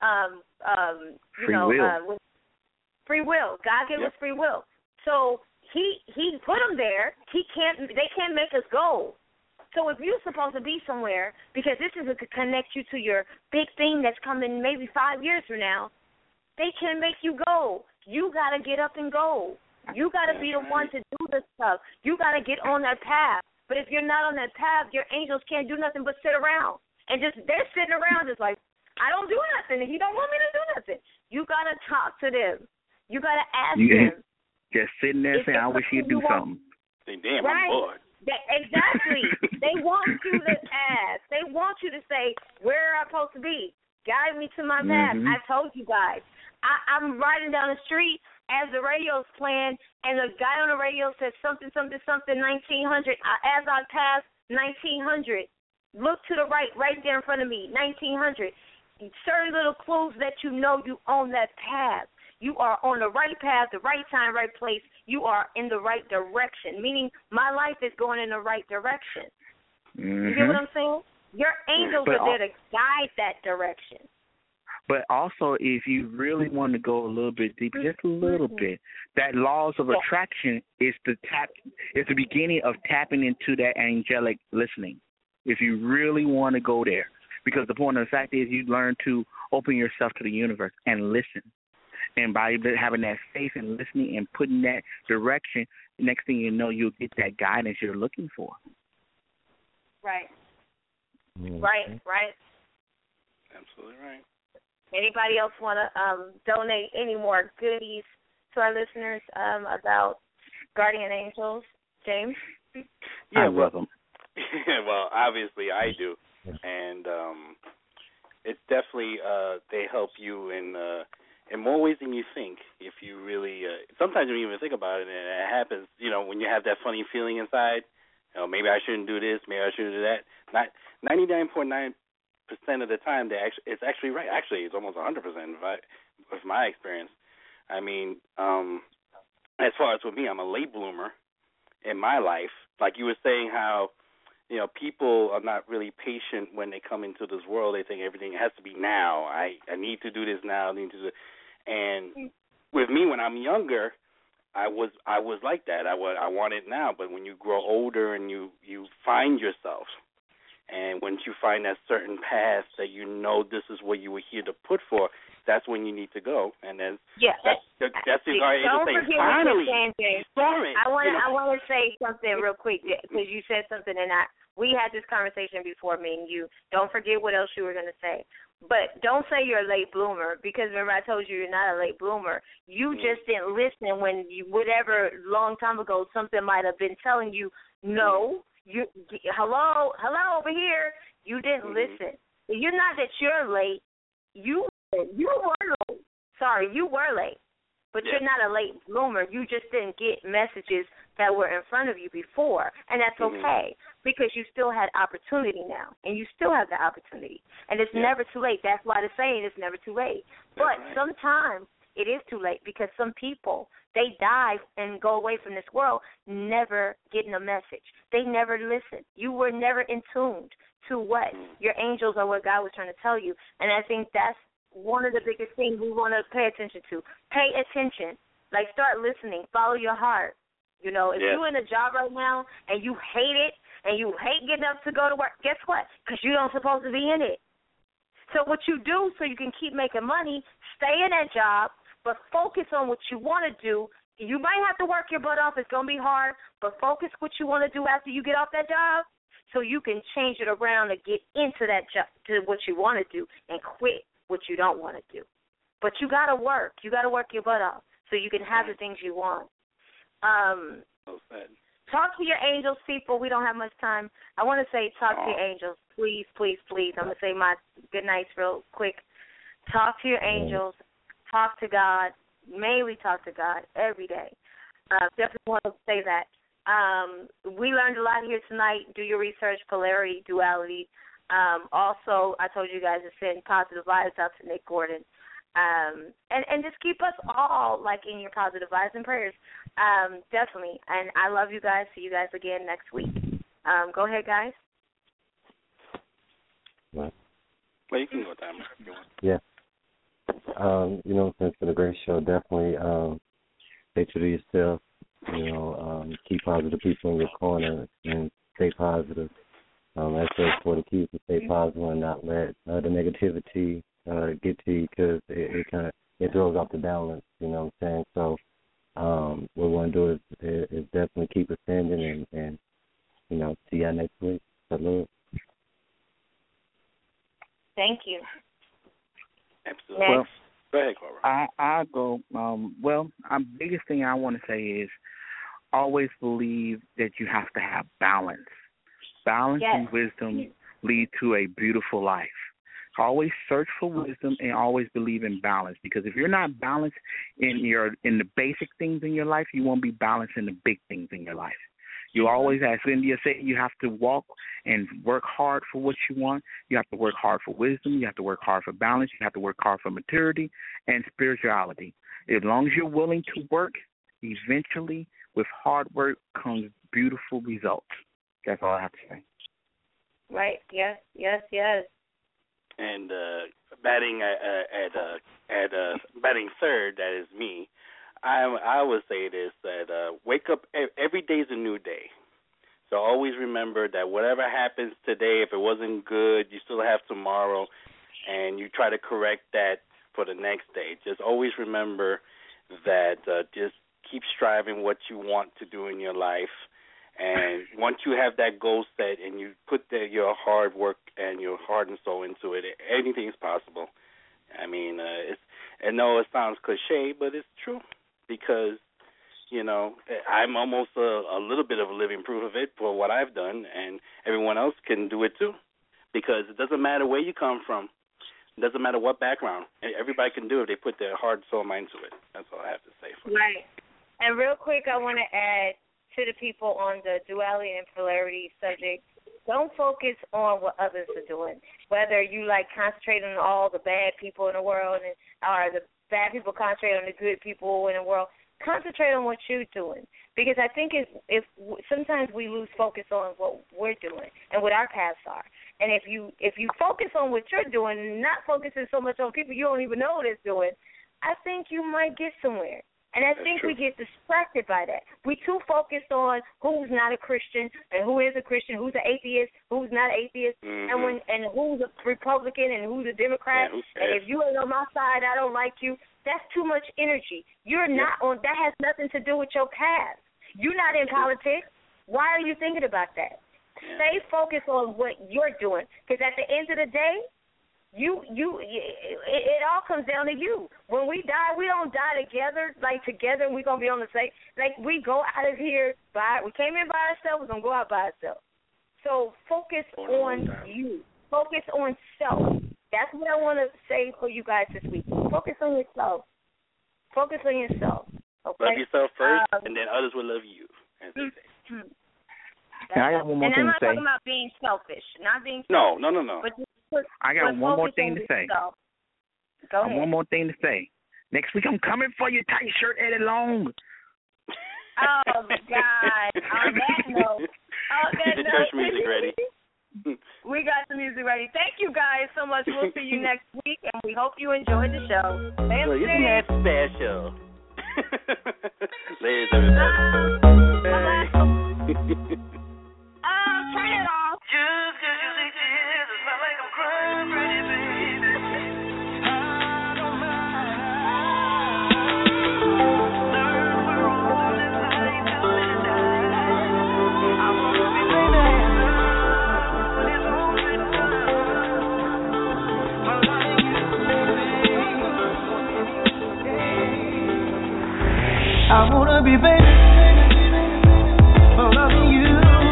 free will. Free will. God gave us free will. So he put them there. They can't make us go. So if you're supposed to be somewhere, because this is to connect you to your big thing that's coming maybe 5 years from now, they can make you go. You got to get up and go. You got to be the one to do the stuff. You got to get on that path. But if you're not on that path, your angels can't do nothing but sit around. And they're sitting around just like, I don't do nothing. If you don't want me to do nothing, you got to talk to them. You got to ask them. Just sitting there saying, I wish you'd do something. Say, damn, I'm bored. Exactly. They want you to ask. They want you to say, where am I supposed to be? Guide me to my path. I told you guys. I'm riding down the street as the radio's playing, and the guy on the radio says something, 1900. As I pass 1900, look to the right there in front of me, 1900. Certain little clues that you on that path. You are on the right path, the right time, right place. You are in the right direction, meaning my life is going in the right direction. You get what I'm saying? Your angels are there to guide that direction. But also, if you really want to go a little bit deeper, just a little bit, that laws of attraction is the beginning of tapping into that angelic listening. If you really want to go there, because the point of the fact is, you learn to open yourself to the universe and listen. And by having that faith and listening and putting that direction, next thing you know, you'll get that guidance you're looking for. Right. Mm-hmm. Right. Absolutely right. Anybody else want to donate any more goodies to our listeners about guardian angels? James? Yeah, welcome. Well, obviously I do. And it's definitely, they help you in more ways than you think. If you really, sometimes you don't even think about it, and it happens, when you have that funny feeling inside, maybe I shouldn't do this, maybe I shouldn't do that. Not 99.9% of the time, it's actually right. Actually, it's almost 100% with my experience. I mean, as far as with me, I'm a late bloomer in my life. Like you were saying how, people are not really patient when they come into this world. They think everything has to be now. I need to do this now. I need to do it. And with me, when I'm younger, I was like that. I want it now. But when you grow older and you find yourself, and once you find that certain path that this is what you were here to put for, that's when you need to go. And then that's the guy to say, finally, sorry. I want to say something real quick because you said something, and we had this conversation before, me and you. Don't forget what else you were going to say. But don't say you're a late bloomer, because remember I told you you're not a late bloomer. You just didn't listen when whatever long time ago something might have been telling you, no, hello over here. You didn't listen. You're not that you're late. You were late. Sorry, you were late. But you're not a late bloomer. You just didn't get messages that were in front of you before, and that's okay, because you still had opportunity now, and you still have the opportunity. And it's never too late. That's why the saying is never too late. But sometimes it is too late, because some people, they die and go away from this world never getting a message. They never listen. You were never in tune to what your angels or what God was trying to tell you. And I think that's one of the biggest things we want to pay attention to. Pay attention. Like, start listening. Follow your heart. If you're in a job right now and you hate it and you hate getting up to go to work, guess what? Because you don't supposed to be in it. So what you do so you can keep making money, stay in that job, but focus on what you want to do. You might have to work your butt off. It's going to be hard, but focus what you want to do after you get off that job so you can change it around and get into that job, to what you want to do, and quit what you don't want to do. But you got to work. You got to work your butt off so you can have the things you want. Talk to your angels, people. We don't have much time. I want to say talk to your angels. Please, please, please. I'm going to say my good nights real quick. Talk to your angels. Talk to God. Mainly talk to God every day. Definitely want to say that. We learned a lot here tonight. Do your research, polarity, duality. Also, I told you guys to send positive vibes out to Nick Gordon. And just keep us all, in your positive vibes and prayers. Definitely. And I love you guys. See you guys again next week. Go ahead, guys. Well, you can go down. Yeah. Thanks for the great show. Definitely stay true to yourself. Keep positive people in your corner and stay positive. That's for the keys to stay positive and not let the negativity get to you, because it throws off the balance. You know what I'm saying? So what we want to do is definitely keep ascending and see y'all next week. Salute. Thank you. Absolutely. Next. Go ahead, Cora. I go. Biggest thing I want to say is always believe that you have to have balance. Balance and wisdom lead to a beautiful life. Always search for wisdom and always believe in balance, because if you're not balanced in the basic things in your life, you won't be balanced in the big things in your life. You always, as India said, you have to walk and work hard for what you want. You have to work hard for wisdom. You have to work hard for balance. You have to work hard for maturity and spirituality. As long as you're willing to work, eventually, with hard work comes beautiful results. That's all I have to say. Right. Yes. and batting batting third, that is me. I would say this, that wake up, every day is a new day. So always remember that whatever happens today, if it wasn't good, you still have tomorrow, and you try to correct that for the next day. Just always remember that just keep striving what you want to do in your life. And once you have that goal set and you put your hard work and your heart and soul into it, anything is possible. I mean, I know it sounds cliche, but it's true because, you know, I'm almost a little bit of a living proof of it for what I've done, and everyone else can do it too, because it doesn't matter where you come from. It doesn't matter what background. Everybody can do it if they put their heart, soul, mind to it. That's all I have to say. Right. And real quick, I want to add to the people on the duality and polarity subject, don't focus on what others are doing. Whether you concentrate on all the bad people in the world or the bad people concentrate on the good people in the world, concentrate on what you're doing. Because I think if sometimes we lose focus on what we're doing and what our paths are. And if you focus on what you're doing and not focusing so much on people you don't even know what they're doing, I think you might get somewhere. And I think we get distracted by that. We too focused on who's not a Christian and who is a Christian, who's an atheist, who's not an atheist, and who's a Republican and who's a Democrat. And if you ain't on my side, I don't like you. That's too much energy. You're not on. That has nothing to do with your path. You're not in politics. Why are you thinking about that? Stay focused on what you're doing, because at the end of the day, it all comes down to you. When we die, we don't die together, together, and we're going to be on the same. We go out of here, we came in by ourselves, we're going to go out by ourselves. So focus on you. Focus on self. That's what I want to say for you guys this week. Focus on yourself. Focus on yourself. Okay? Love yourself first, and then others will love you. Now, I got one more thing to say. And I'm not talking about being selfish. Not being selfish. No. I got one more thing to say. Go ahead. One more thing to say. Next week I'm coming for your tight shirt, Eddie Long. Oh, God. On that note. Get the church music ready. We got the music ready. Thank you guys so much. We'll see you next week, and we hope you enjoyed the show. Well, isn't that special? Ladies, everybody. Turn it off. Just 'cause you say tears, it's not like I'm crying, pretty baby. I don't mind. Learn we're all in tight till midnight. I wanna be baby when it's all said and done. I like you, baby. I wanna be baby for loving you.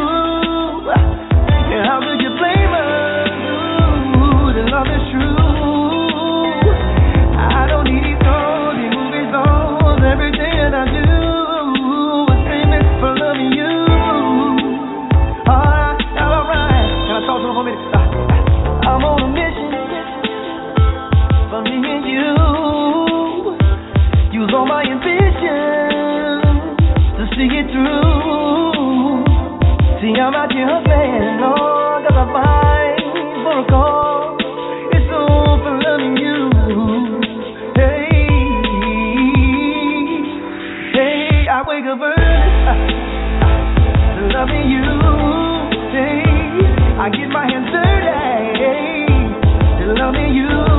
How could you blame us? The love is true. I don't need story, movie songs, everything that I do is famous for loving you. Alright. Can I talk to him for a minute? I'm on a mission for me and you. Use all my ambition to see it through. See, I'm out here hustling, Lord, 'cause I fight for a cause. It's all for loving you. Hey, I wake up early, loving you. Hey, I get my hands dirty, loving you.